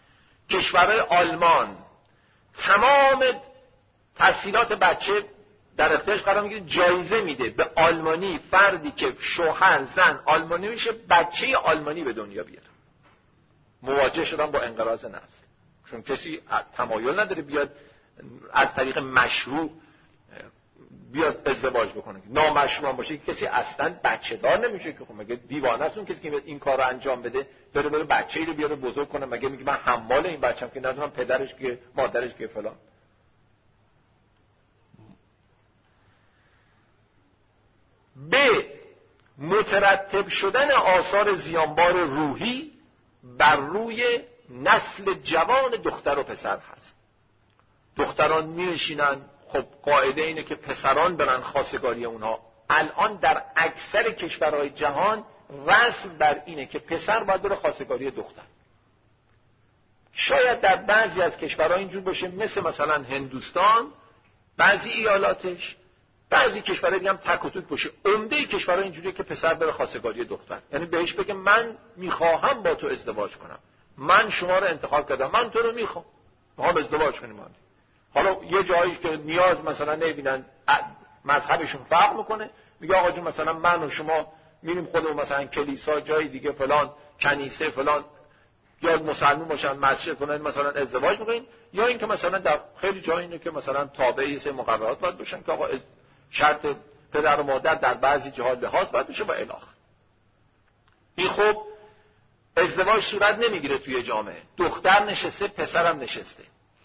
Speaker 2: کشورهای آلمان تمام تحصیلات بچه در اختیارش قرار میگیره، جایزه میده به آلمانی، فردی که شوهر زن آلمانی میشه بچه آلمانی به دنیا بیاره. مواجه شدن با انقراض نسل، چون کسی تمایل نداره بیاد از طریق مشروع بیاد ازدواج بکنه. نامشروع باشه کسی اصلا بچه دار نمیشه که. خب مگه دیوانه است اون کسی که این کار رو انجام بده بره بچه‌ای رو بیاره بزرگ کنه؟ مگه میگه من حمال این بچه‌ام که ندونم پدرش که مادرش که فلان. به مترتب شدن آثار زیانبار روحی بر روی نسل جوان دختر و پسر هست. دختران می‌نشینن، خب قاعده اینه که پسران برن خواستگاری اونها. الان در اکثر کشورهای جهان رسم بر اینه که پسر باید بره خواستگاری دختر. شاید در بعضی از کشورها اینجور باشه، مثلا هندوستان، بعضی ایالاتش، بعضی کشورها دیگه هم تک و توک باشه. عمده کشورها اینجوریه که پسر بره خواستگاری دختر، یعنی بهش بگه من میخواهم با تو ازدواج کنم، من شما رو انتخاب کردم، من تو رو میخوام ازدواج کنیم. حالا یه جایی که نیاز مثلا نمیبینن، مذهبشون فرق میکنه، میگه آقا جون مثلا من و شما میریم خودمون مثلا کلیسا، جای دیگه فلان کنیسه فلان، یا مسلمان باشن مسجد فلان مثلا ازدواج میکنین. یا اینکه مثلا در خیلی جایی اینه که مثلا تابع سه مقررات باید باشن که آقا شرط پدر و مادر در بعضی جاها لحاظ باید بشه و الی آخر. این خب ازدواج صورت نمیگیره توی جامعه. دختر نشسته، پسرم نشسته،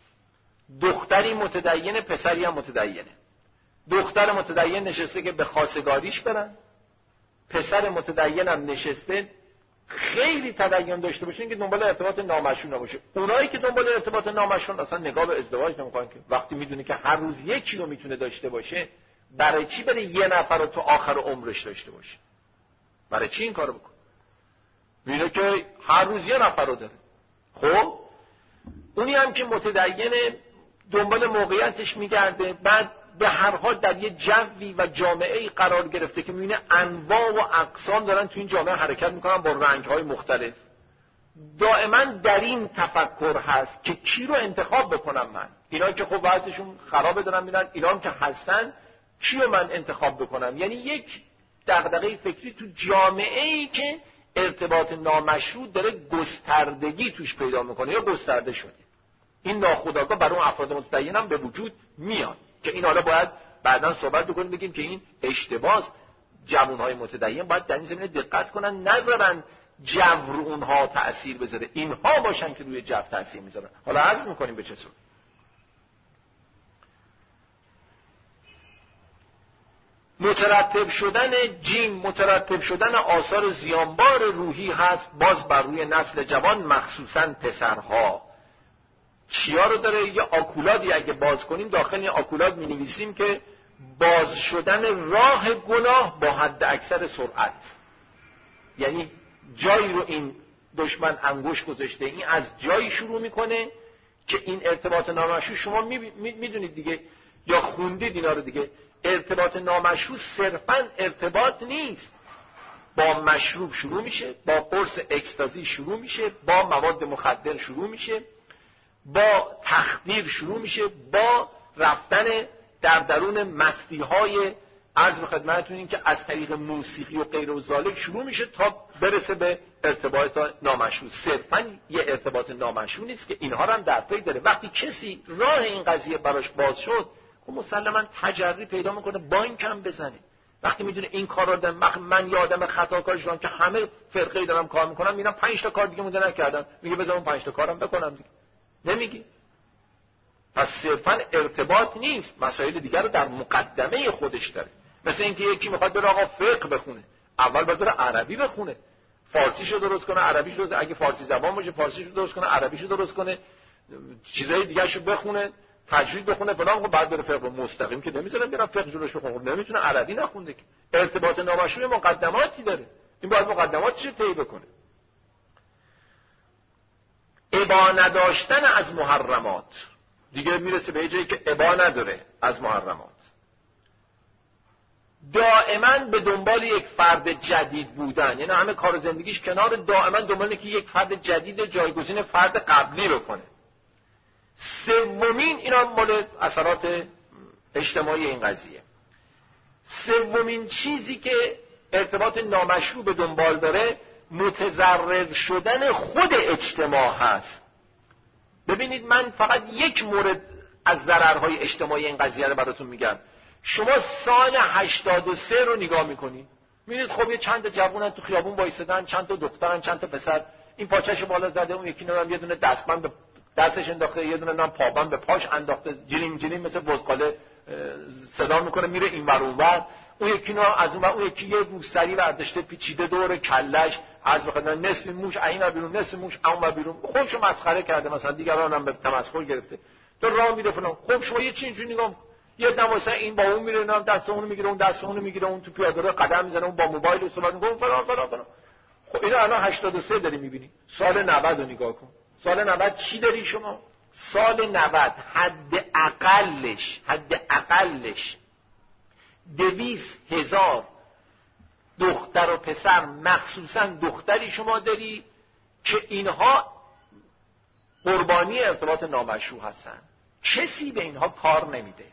Speaker 2: دختری متدینه، پسری هم متدینه. دختر متدین نشسته که به خواستگاریش برن، پسر متدین هم نشسته خیلی تدین داشته باشین که دنبال ارتباط نامشروع نباشه. اونایی که دنبال ارتباط نامشروع اصلا نگاه به ازدواج نمیکنن، که وقتی میدونه که هر روز یکی رو میتونه داشته باشه، برای چی بره یه نفر رو تو آخر عمرش داشته باشه؟ برای چی این کارو بکنه؟ میونه که هر روز یه نفر رو داره. خب اونی هم که متدینه دنبال موقعیتش میگرده، بعد به هر حال در یه جوی و جامعه‌ای قرار گرفته که میبینه انواع و اقسام دارن تو این جامعه حرکت میکنن با رنگ‌های مختلف. دائما در این تفکر هست که کی رو انتخاب بکنم من. اینا که خب وضعشون خرابه دارن میرن، اینا هم که هستن کی رو من انتخاب بکنم. یعنی یک دغدغه فکری تو جامعه‌ای که ارتباط نامشروع داره گستردگی توش پیدا میکنه یا گسترده شده. این ناخودآگاه برای اون افراد متدین هم به وجود میاد که این حالا باید بعداً صحبت بکنیم، بگیم که این اشتباهه. جوانهای متدین باید در این زمینه دقت کنن، نذارن جو رو اونها تأثیر بذاره، اینها باشن که روی جو تأثیر میذارن. حالا عرض میکنیم به چه صورت. مترتب شدن مترتب شدن آثار زیانبار روحی هست باز بر روی نسل جوان، مخصوصاً پسرها. چیا رو داره؟ یه آکولادی اگه باز کنیم داخل این آکولاد می نویسیم که باز شدن راه گناه با حد اکثر سرعت. یعنی جایی رو این دشمن انگوش گذاشته، این از جایی شروع میکنه که این ارتباط نامشروع، شما میدونید دیگه یا خوندید اینا رو دیگه، ارتباط نامشروع صرفاً ارتباط نیست. با مشروب شروع میشه، با قرص اکستازی شروع میشه، با مواد مخدر شروع میشه، با تخدیر شروع میشه، با رفتن در درون مستی-های عرض به خدمتتون این که از طریق موسیقی و غیر و ذالک شروع میشه تا برسه به ارتباط نامشروع. صرفاً یه ارتباط نامشروع نیست که اینها رو هم در پی داره. وقتی کسی راه این قضیه براش باز شد، خب مسلماً تجربی پیدا میکنه، بانک هم بزنه. وقتی میدونه این کار رو دارم، من یه آدم خطاکار شدم که همه فرقه‌ای دارم کار میکنم، میبینم 5 تا کار دیگه مونده نکردم، میگه بذار اون 5 تا کارم بکنم دیگه. نمیگی. پس صرفاً ارتباط نیست، مسائل دیگر رو در مقدمه خودش داره. مثل اینکه یکی میخواد بره آقا فقه بخونه، اول باید بره عربی بخونه، فارسیشو درست کنه، عربیشو درست، اگه فارسی زبان باشه فارسیشو درست کنه، عربیشو درست کنه، چیزای دیگه‌شو بخونه، تجوید بخونه فلان، بعد بره فقه. مستقیم که نمیذارم برم فقه جلوش بخونه، نمیتونه عربی نخونده که. ارتباط نامشروع مقدماتی داره، این باید مقدماتش رو طی بکنه. ابا نداشتن از محرمات، دیگه میرسه به جایی که ابا نداره از محرمات. دائما به دنبال یک فرد جدید بودن، یعنی همه کار زندگیش کنار، دائما دنبال که یک فرد جدید جایگزین فرد قبلی رو کنه. سومین، اینا مال اثرات
Speaker 3: اجتماعی این قضیه. سومین چیزی که ارتباط نامشروع به دنبال داره متضرر شدن خود اجتماع هست. ببینید من فقط یک مورد از ضررهای اجتماعی این قضیه رو براتون میگم. شما سال 83 رو نگاه میکنید، میبینید خب یه چند تا جوونن تو خیابون وایسادن، چند تا دخترن، چند تا پسر، این پاچه‌شو بالا زده، اون یکی نمیدونم یه دونه دستبند به دستش انداخته، یه دونه نمیدونم پابند به پاش انداخته، جریم جریم مثل بزغاله صدا میکنه میره این ور اون ور، اون یکی نو از اون ور، اون یکی یه روسری برداشته پیچیده دور کلش، از بخاطر نصف موش این بیرون، نصف موش اون بیرون، خودشو مسخره کرده، مثلا دیگران هم به تمسخر گرفته، تو راه میره فلان. خب شما یه چیزی اینجوری نگاه، یه دموسه این با اون میره، نام دست اون میگیره، اون دست اون میگیره، اون تو پیاده‌رو قدم میزنه، اون با موبایل صحبت میکنه فلان فلان فلان. خب اینا الان 83 داری میبینی. سال 90 رو نگاه کن. سال 90 چی داری شما؟ سال 90 حد اقلش 200,000 دختر و پسر، مخصوصا دختری شما داری که اینها قربانی ارتباط نامشروع هستن. کسی به اینها کار نمیده،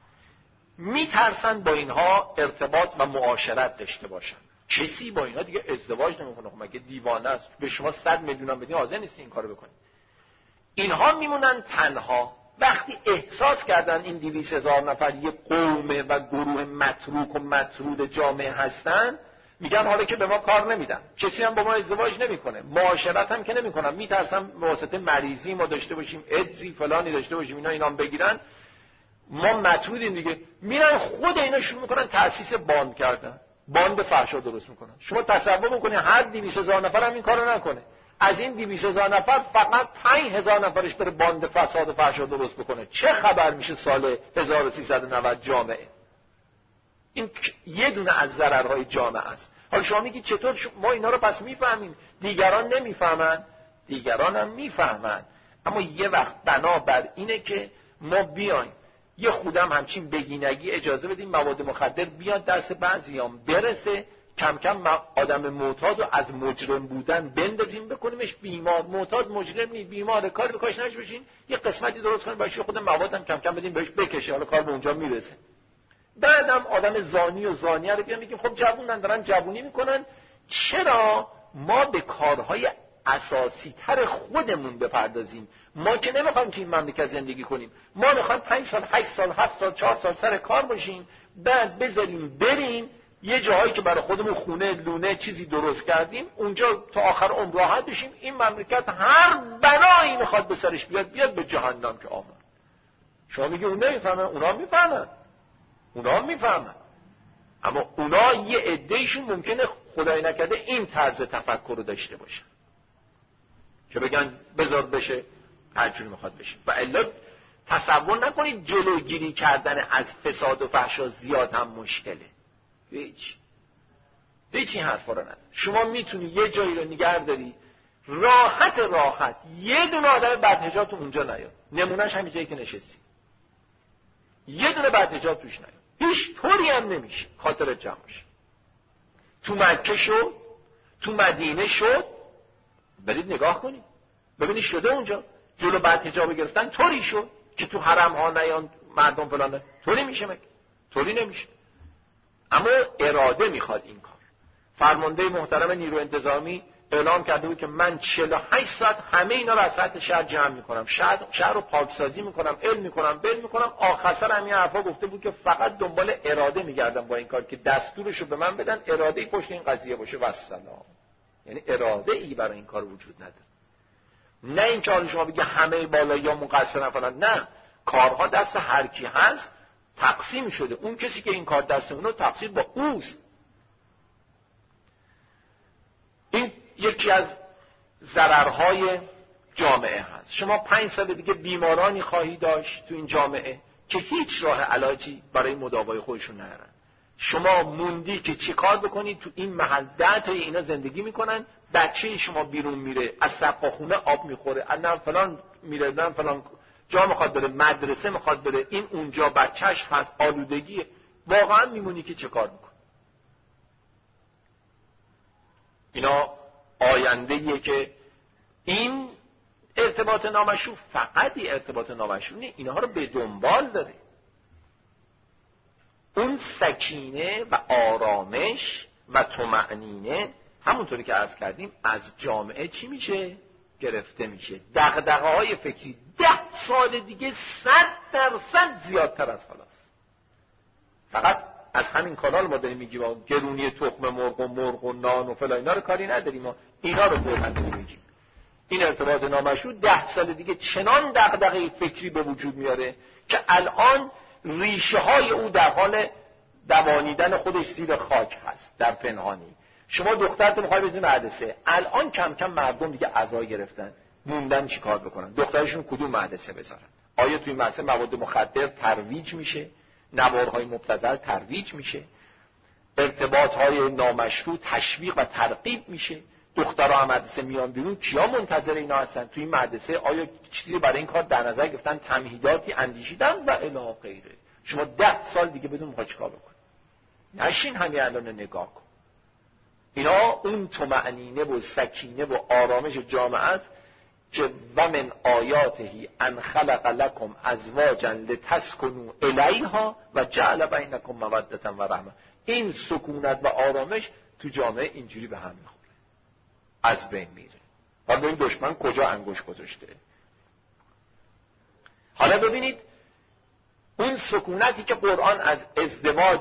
Speaker 3: میترسن با اینها ارتباط و معاشرت داشته باشن. کسی با اینها دیگه ازدواج نمیکنه. خب مگه دیوانه است؟ به شما 100 میلیون بدین حاضر نیستی این کارو بکنید. اینها میمونن تنها. وقتی احساس کردن این 200,000 نفر یک قومه و گروه متروک و مطرود جامعه هستن، میگن حالا که به ما کار نمیدن، کسی هم با ما ازدواج نمیکنه، معاشرت هم که نمیکنن، میترسن به واسطه مریضی ما داشته باشیم، ادزی فلانی داشته باشیم، اینا هم بگیرن، ما مطرودیم دیگه. میرن خود اینا شروع میکنن تأسیس باند کردن، باند فحشا درست میکنن. شما تصور میکنید هر 200,000 نفر هم این کارو نکنه، از این 200,000 نفر فقط 5,000 نفرش بره باند فساد و فحشا درست بکنه، چه خبر میشه سال 1390 جامعه؟ این یه دونه از ضررهای جامعه است. حالا شما میگید چطور ما اینا رو پس میفهمیم، دیگران نمیفهمن؟ دیگران هم میفهمن، اما یه وقت بنابر اینه که ما بیایم یه خودم همچین بگینگی اجازه بدیم مواد مخدر بیاد دست بعضیام برسه، کم کم آدم معتاد رو از مجرم بودن بندازیم بکنیمش بیمار. معتاد مجرم نی، بیمار، کار به کاش نش بشین، یه قسمتی درست کنیم باشه خود موادم کم کم بدیم بهش بکشه، حالا کار به اونجا میرسه. بعدم آدم زانی و زانیه رو بیان میگیم خب جوونن دارن جوونی میکنن، چرا ما به کارهای اساسی تر خودمون بپردازیم؟ ما که نمیخوایم تو این مملکت زندگی کنیم، ما میخوایم 5 سال 8 سال 7 سال 4 سال سر کار باشیم، بعد بذاریم بریم یه جاهایی که برای خودمون خونه لونه چیزی درست کردیم اونجا تا آخر عمر راحت بشیم. این مملکت هر بلایی میخواد به سرش بیاد به جهنم که آمد. شما میگی اون نمیفهمن، اونا میفهمن، اونا میفهمن، اما اونا یه عدهشون ممکنه خدای نکرده این طرز تفکر رو داشته باشن که بگن بذار بشه هر جوری میخواد بشه. و الا تصور نکنید جلوگیری کردن از فساد و فحشا زیاد هم مشکله. هیچ این حرفا رو نداره. شما میتونی یه جایی رو نگه داری راحت یه دونه آدم بدحجاب تو اونجا نیاد، نمونهش همین جایی که نشستی، یه دونه بدحجاب توش نیاد، هیچ طوری هم نمیشه خاطر جمعش. تو مکه شد، تو مدینه شد، برید نگاه کنید ببینید شده اونجا. جلو بدحجاب گرفتن طوری شد که تو حرم ها نیان مردم فلانه، طوری میشه مگه؟ طوری نمیشه. اما اراده میخواد این کار. فرمانده محترم نیرو انتظامی اعلام کرده بود که من 48 ساعت همه اینا رو از سطح شهر جمع میکنم، شهر رو پاکسازی میکنم، علم میکنم، بل میکنم. آخر سر همین حرفا گفته بود که فقط دنبال اراده میگردم با این کار که دستورش رو به من بدن، اراده‌ای پشت این قضیه باشه و السلام. یعنی اراده ای برای این کار وجود نداره. نه این که شما بگی همه بالایی‌ها مقصرن فلان، نه، کارها دست هر کی هست تقسیم شده، اون کسی که این کار دست اونو تقصیر با اوست. این یکی از ضررهای جامعه هست. شما 5 سال دیگه بیمارانی خواهی داشت تو این جامعه که هیچ راه علاجی برای مداوای خودشون ندارن. شما موندی که چی کار بکنید؟ تو این محل 10 تا اینا زندگی میکنن، بچه شما بیرون میره از سقاخونه آب میخوره، نه فلان میره، نه فلان جا میخواد بره، مدرسه میخواد بره، این اونجا بچهش هست، آلودگیه. واقعا میمونی که چه کار میکنی؟ اینا آینده‌ایه که این ارتباط نامشروع فقط ارتباط نامشروع نیست، اینها رو به دنبال داره. اون سکینه و آرامش و طمأنینه همونطوری که عرض کردیم از جامعه چی میشه؟ گرفته میشه. دغدغه‌های فکری 10 سال دیگه 100% زیادتر از حالاست. فقط از همین کانال ما داریم میگیم گرونی تخم مرغ و نان و فلان، اینا رو کاری نداریم، اینا رو فعلا میگیم. این ارتباط نامشروط 10 سال دیگه چنان دغدغه فکری به وجود میاره که الان ریشه های او در حال دوانیدن خودش زیر خاک هست در پنهانی. شما دخترتون میخوای بزنی مدرسه، الان کم کم مردم دیگه عزا گرفتن، موندن چیکار بکنن، دخترشون کدوم مدرسه بذارن؟ آیا توی مدرسه مواد مخدر ترویج میشه، نوارهای مبتذل ترویج میشه، ارتباطهای نامشروع تشویق و ترغیب میشه؟ دخترها مدرسه میان بیرون، کیا منتظر اینا هستن؟ توی مدرسه آیا چیزی برای این کار در نظر گرفتن، تمهیداتی اندیشیدن و الی غیره؟ شما 10 سال دیگه بدون میخواد چیکار بکن؟ نشین همین الان نگاه کن. اینا اون طمأنینه و سکینه و آرامش جامعه است که و من آیاته ان خلق لکم ازواجا لتسکنوا الیها و جعل بینکم موده و رحمه. این سکونت و آرامش تو جامعه اینجوری به هم میخوره، از بین میره. و ببین دشمن کجا انگوش گذاشته. حالا ببینید اون سکونتی که قرآن از ازدواج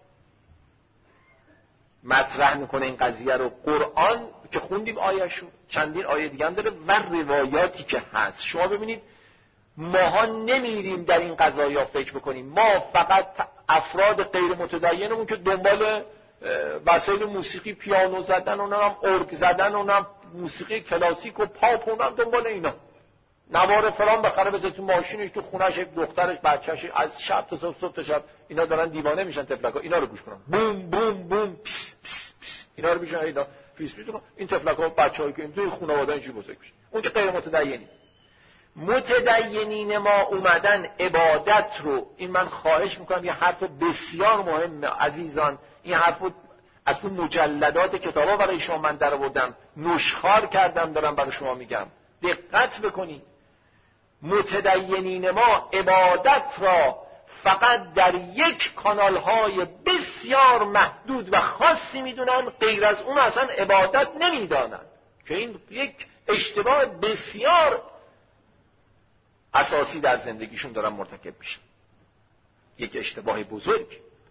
Speaker 3: مطرح میکنه، این قضیه رو قرآن که خوندیم آیه‌شو، چندین آیه دیگه هم داره و روایاتی که هست. شما ببینید ماها نمیریم در این قضایا فکر بکنیم، ما فقط افراد غیر متدینمون که دنبال وسایل موسیقی، پیانو زدن، اونم ارگ زدن، اونم موسیقی کلاسیک و پاپ، اونم دنبال اینا، نوار فلان بخره بذاره تو ماشینش، تو خونش، دخترش، بچه‌ش، از شب تا صبح تا شب اینا دارن دیوانه میشن، تفلکا اینا رو گوش کنن، بوم بوم بوم پیس پیس پیس اینا رو میشن، اینا پیس پیس. این تفلکا بچه‌ای که توی خانواده اینجوری بزرگ میشن. اون که غیر متدینی. متدینین ما اومدن عبادت رو، این من خواهش میکنم یه حرف بسیار مهمه عزیزان، این حرفو از تو مجلدات کتابا برای شما من درآوردم، نشخوار کردم، دارم برای شما میگم، دقت بکنید. متدینین ما عبادت را فقط در یک کانالهای بسیار محدود و خاصی میدونن، غیر از اون اصلا عبادت نمیدانن، که این یک اشتباه بسیار اساسی در زندگیشون دارن مرتکب میشن، یک اشتباه بزرگ.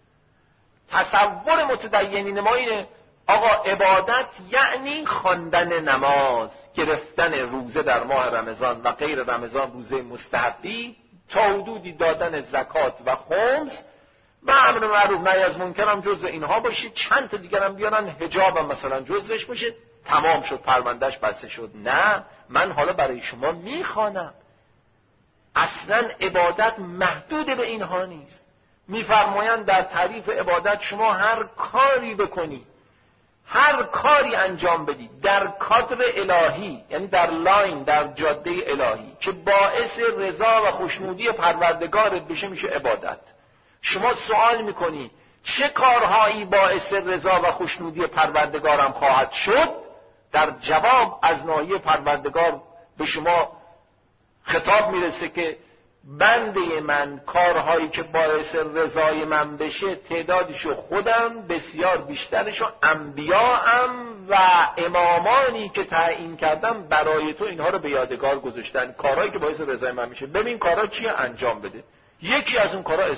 Speaker 3: تصور متدینین ما اینه آقا عبادت یعنی خواندن نماز، گرفتن روزه در ماه رمضان و غیر رمضان روزه مستحبی، تا حدودی دادن زکات و خمس و امر معروف نهی از منکر هم جزء اینها باشه، چند تا دیگر هم بیارن، حجاب هم مثلا جزءش باشه، تمام شد، پروندهش بسته شد. نه، من حالا برای شما میخوانم. اصلا عبادت محدود به اینها نیست. میفرمایند در تعریف عبادت شما هر کاری بکنی، هر کاری انجام بدید در کادر الهی، یعنی در لاین، در جاده الهی، که باعث رضا و خوشنودی پروردگارت بشه، میشه عبادت. شما سوال میکنی چه کارهایی باعث رضا و خوشنودی پروردگارم خواهد شد؟ در جواب از ناحیه پروردگار به شما خطاب میرسه که بنده من کارهایی که باعث رضای من بشه تعدادشو خودم، بسیار بیشترشو انبیاءم و امامانی که تعیین کردم برای تو اینها رو به یادگار گذاشتن، کارهایی که باعث رضای من میشه. ببین کارها چیه انجام بده. یکی از اون کارها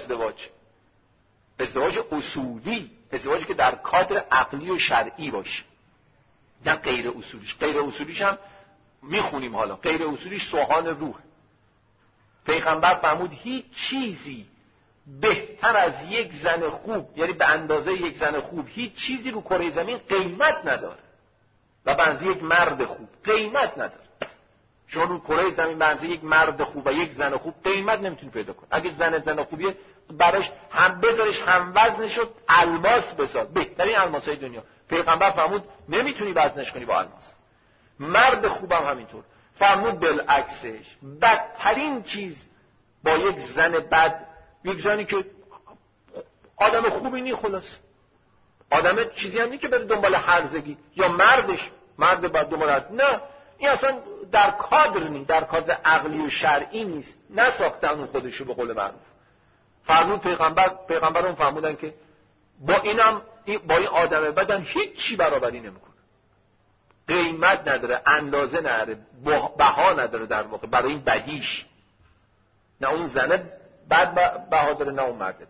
Speaker 3: ازدواج اصولی، ازدواجی که در کادر عقلی و شرعی باشه، نه غیر اصولیش. غیر اصولیش هم میخونیم حالا، غیر اصولیش سوهان روح. پیغمبر فرمود هیچ چیزی بهتر از یک زن خوب، یعنی به اندازه یک زن خوب، هیچ چیزی رو کره زمین قیمت نداره و به اندازه یک مرد خوب قیمت نداره. شما رو کره زمین به اندازه یک مرد خوب و یک زن خوب قیمت نمیتونی پیدا کنی. اگه زن خوبیه براش هم بذارش هم وزنش رو الماس بذار، بهترین الماسای دنیا. پیغمبر فرمود نمیتونی وزنش کنی با الماس. مرد خوبم همینطور. فرمود بالعکسش، بدترین چیز با یک زن بد، یک زنی که آدم خوبی نی، خلاص آدم چیزی هم نی که بره دنبال هرزگی، یا مرد بد دنبال، نه، این اصلا در کادر نی، در کادر عقلی و شرعی نیست، نساختن اون خودشو به قول معروف. فرمود پیغمبر اون فرمودن که با این آدم بدن هیچی برابری نمیکنه، قیمت نداره، اندازه نداره، بها نداره در واقع برای این بدیش. نه اون زنه بد بها داره نه اون مرده.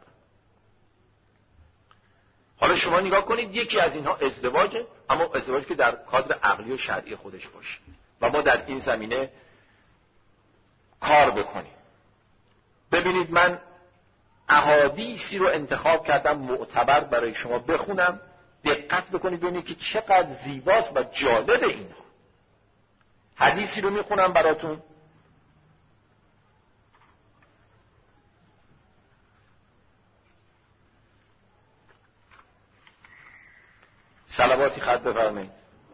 Speaker 3: حالا شما نگاه کنید یکی از اینها ازدواجه، اما ازدواج که در کادر عقلی و شرعی خودش باشه و ما در این زمینه کار بکنیم. ببینید من احادیثی رو انتخاب کردم معتبر برای شما بخونم، دقت بکنید ببینید که چقدر زیباست و جالب اینها. حدیثی رو میخونم براتون. صلواتی خط بفرمایید.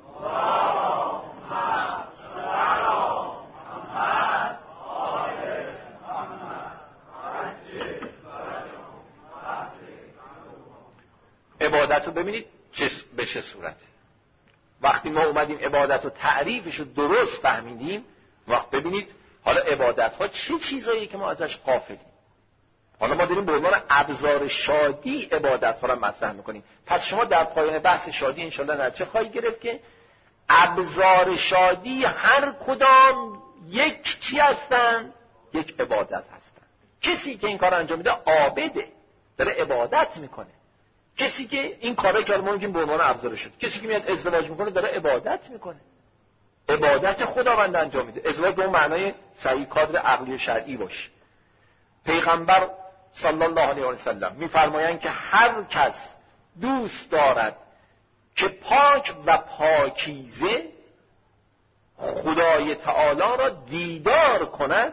Speaker 3: عبادت رو ببینید به چه صورته. وقتی ما اومدیم عبادت رو تعریفش رو درست فهمیدیم، وقت ببینید حالا عبادت ها چه چیزایی که ما ازش غافلیم. حالا ما داریم به عنوان ابزار شادی عبادت ها رو مطرح میکنیم. پس شما در پایان بحث شادی انشالله نتیجه خواهی گرفت که ابزار شادی هر کدام یک چی هستن؟ یک عبادت هستن. کسی که این کار انجام میده عابده، داره عبادت میکنه. کسی که این کارا که ما میگیم به عنوان ابزار شد، کسی که میاد ازدواج میکنه داره عبادت میکنه، عبادت خداوند انجام میده. ازدواج به اون معنای صحیح کادر عقلی و شرعی باشه. پیغمبر صلی الله علیه و سلم میفرمایند که هر کس دوست دارد که پاک و پاکیزه خدای تعالی را دیدار کند،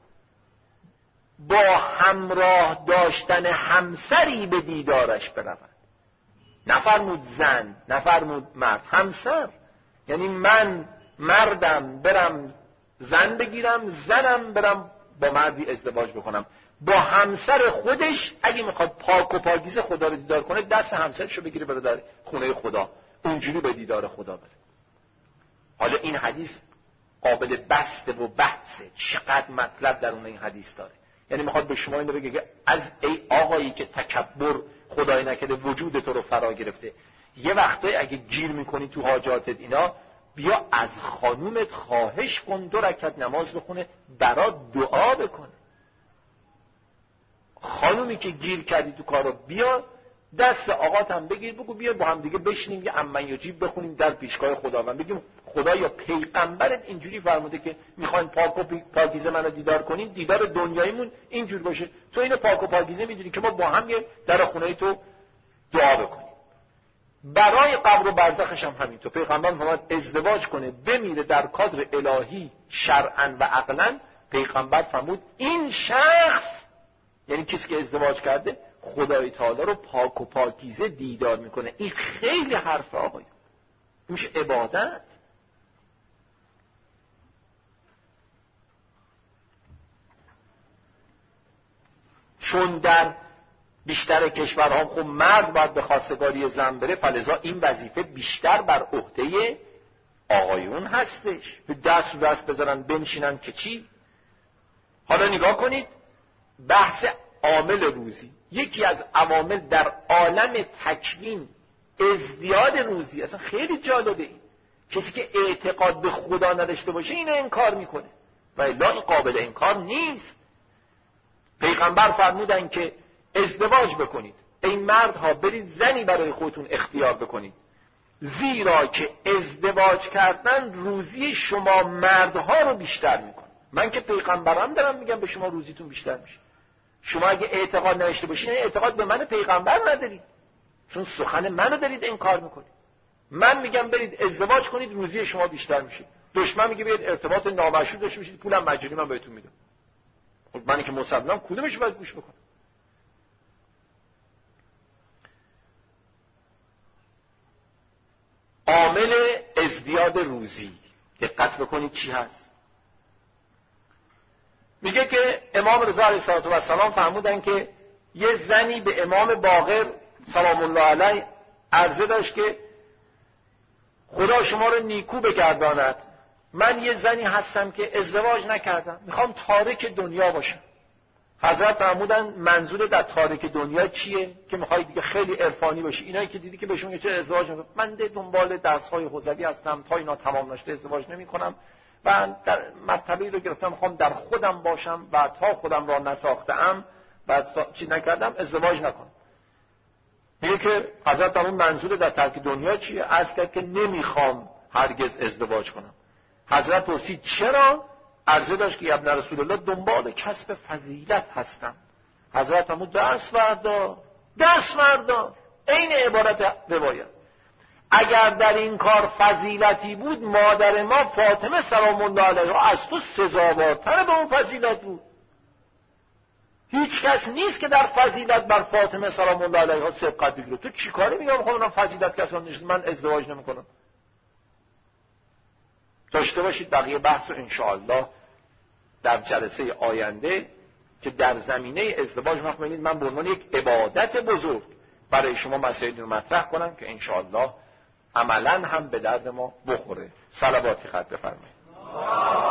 Speaker 3: با همراه داشتن همسری به دیدارش برود. نفرمود زن، نفرمود مرد، همسر. یعنی من مردم برم زن بگیرم، زنم برم با مردی ازدواج بکنم. با همسر خودش اگه میخواد پاک و پاکیزه خدا رو دیدار کنه، دست همسرش رو بگیره بره در خونه خدا، اونجوری به دیدار خدا بره. حالا این حدیث قابل بسته و بحثه، چقدر مطلب در اون این حدیث داره. یعنی میخواد به شما اینو بگه که از ای آقایی که تکبر خدای نکرده وجود تو رو فرا گرفته، یه وقتایی اگه گیر میکنی تو حاجاتت اینا، بیا از خانومت خواهش کن 2 رکعت نماز بخونه، برات دعا بکنه. خانومی که گیر کردی تو کارو، بیا دست آقات هم بگیر، بگو بیا با هم دیگه بشینیم یه امن یجیب بخونیم در پیشگاه خداوند، بگیم خدا یا پیغمبرت اینجوری فرموده که میخواین پاک و پاکیزه منو دیدار کنین، دیدار دنیاییمون اینجور باشه. تو اینو پاک و پاکیزه میدونی که ما با هم یه در خونه تو دعا بکنیم. برای قبر و برزخش هم همینطور. پیغمبر فرمود ازدواج کنه بمیره در کادر الهی شرعاً و عقلاً. پیغمبر فرمود این شخص، یعنی کسی که ازدواج کرده، خدای تعالی رو پاک و پاکیزه دیدار میکنه. این خیلی حرف آقای میشه عبادت. چون در بیشتر کشورها خب مرد باید به خواستگاری زن بره، فلذا این وظیفه بیشتر بر عهده آقایون هستش، به دست رو دست بذارن بنشینن که چی. حالا نگاه کنید بحث عامل روزی، یکی از عوامل در عالم تکوین ازدیاد روزی. اصلا خیلی جالبه. این کسی که اعتقاد به خدا نداشته باشه اینو انکار میکنه و الا این قابل انکار نیست. پیغمبر فرمودن که ازدواج بکنید، این مردها برید زنی برای خودتون اختیار بکنید، زیرا که ازدواج کردن روزی شما مردها رو بیشتر میکنه. من که پیغمبرم دارم میگم به شما روزیتون بیشتر میشه. شما اگه اعتقاد نداشته باشین، اعتقاد به من پیغمبر ندارید، چون سخن منو دارید انکار میکنید. من میگم برید ازدواج کنید روزی شما بیشتر میشه. دشمن میگه بیاید ارتباط نامشروع داشته باشید، پولم مجانی من بهتون میدم. خب من که مسلمانم کدومش باید گوش بکنم؟ عامل ازدیاد روزی دقت بکنید چی هست. میگه که امام رضا علیه السلام فرمودن که یه زنی به امام باقر سلام الله علیه عرضه داشت که خدا شما رو نیکو بگرداند، من یه زنی هستم که ازدواج نکردم، میخوام تارک دنیا باشم. حضرت فرمودن منظور در تاریک دنیا چیه که میخوای دیگه خیلی عرفانی بشی؟ اینایی که دیدی که بهشون چه ازدواج نمی‌کنن، من دنبال درس‌های حوزوی هستم، تا اینا تمام نشده ازدواج نمی‌کنم و در مرتبه‌ای رو گرفتم میخوام در خودم باشم و تا خودم را نساختم و چی نکردم ازدواج نکنم. میگه که حضرت فرمود منظور در ترک دنیا چیه؟ عرض کرد که نمیخوام هرگز ازدواج کنم. حضرت پرسید چرا؟ عرضه داشت که ابن رسول الله دنبال کسب فضیلت هستم. حضرت فرمود دست بردار. عین عبارت روایت. اگر در این کار فضیلتی بود مادر ما فاطمه سلام الله علیها از تو سزاوارتر به اون فضیلت بود. هیچ کس نیست که در فضیلت بر فاطمه سلام الله علیها سبقت بگیره. تو چی کاری میگم خودم فضیلت کسان نیست، من ازدواج نمیکنم. داشته باشید بقیه بحث رو انشاءالله در جلسه آینده که در زمینه ازدواج می‌بینید من به عنوان یک عبادت بزرگ برای شما مسائل رو مطرح کنم که انشاءالله عملاً هم به درد ما بخوره. صلواتی خط بفرمایید.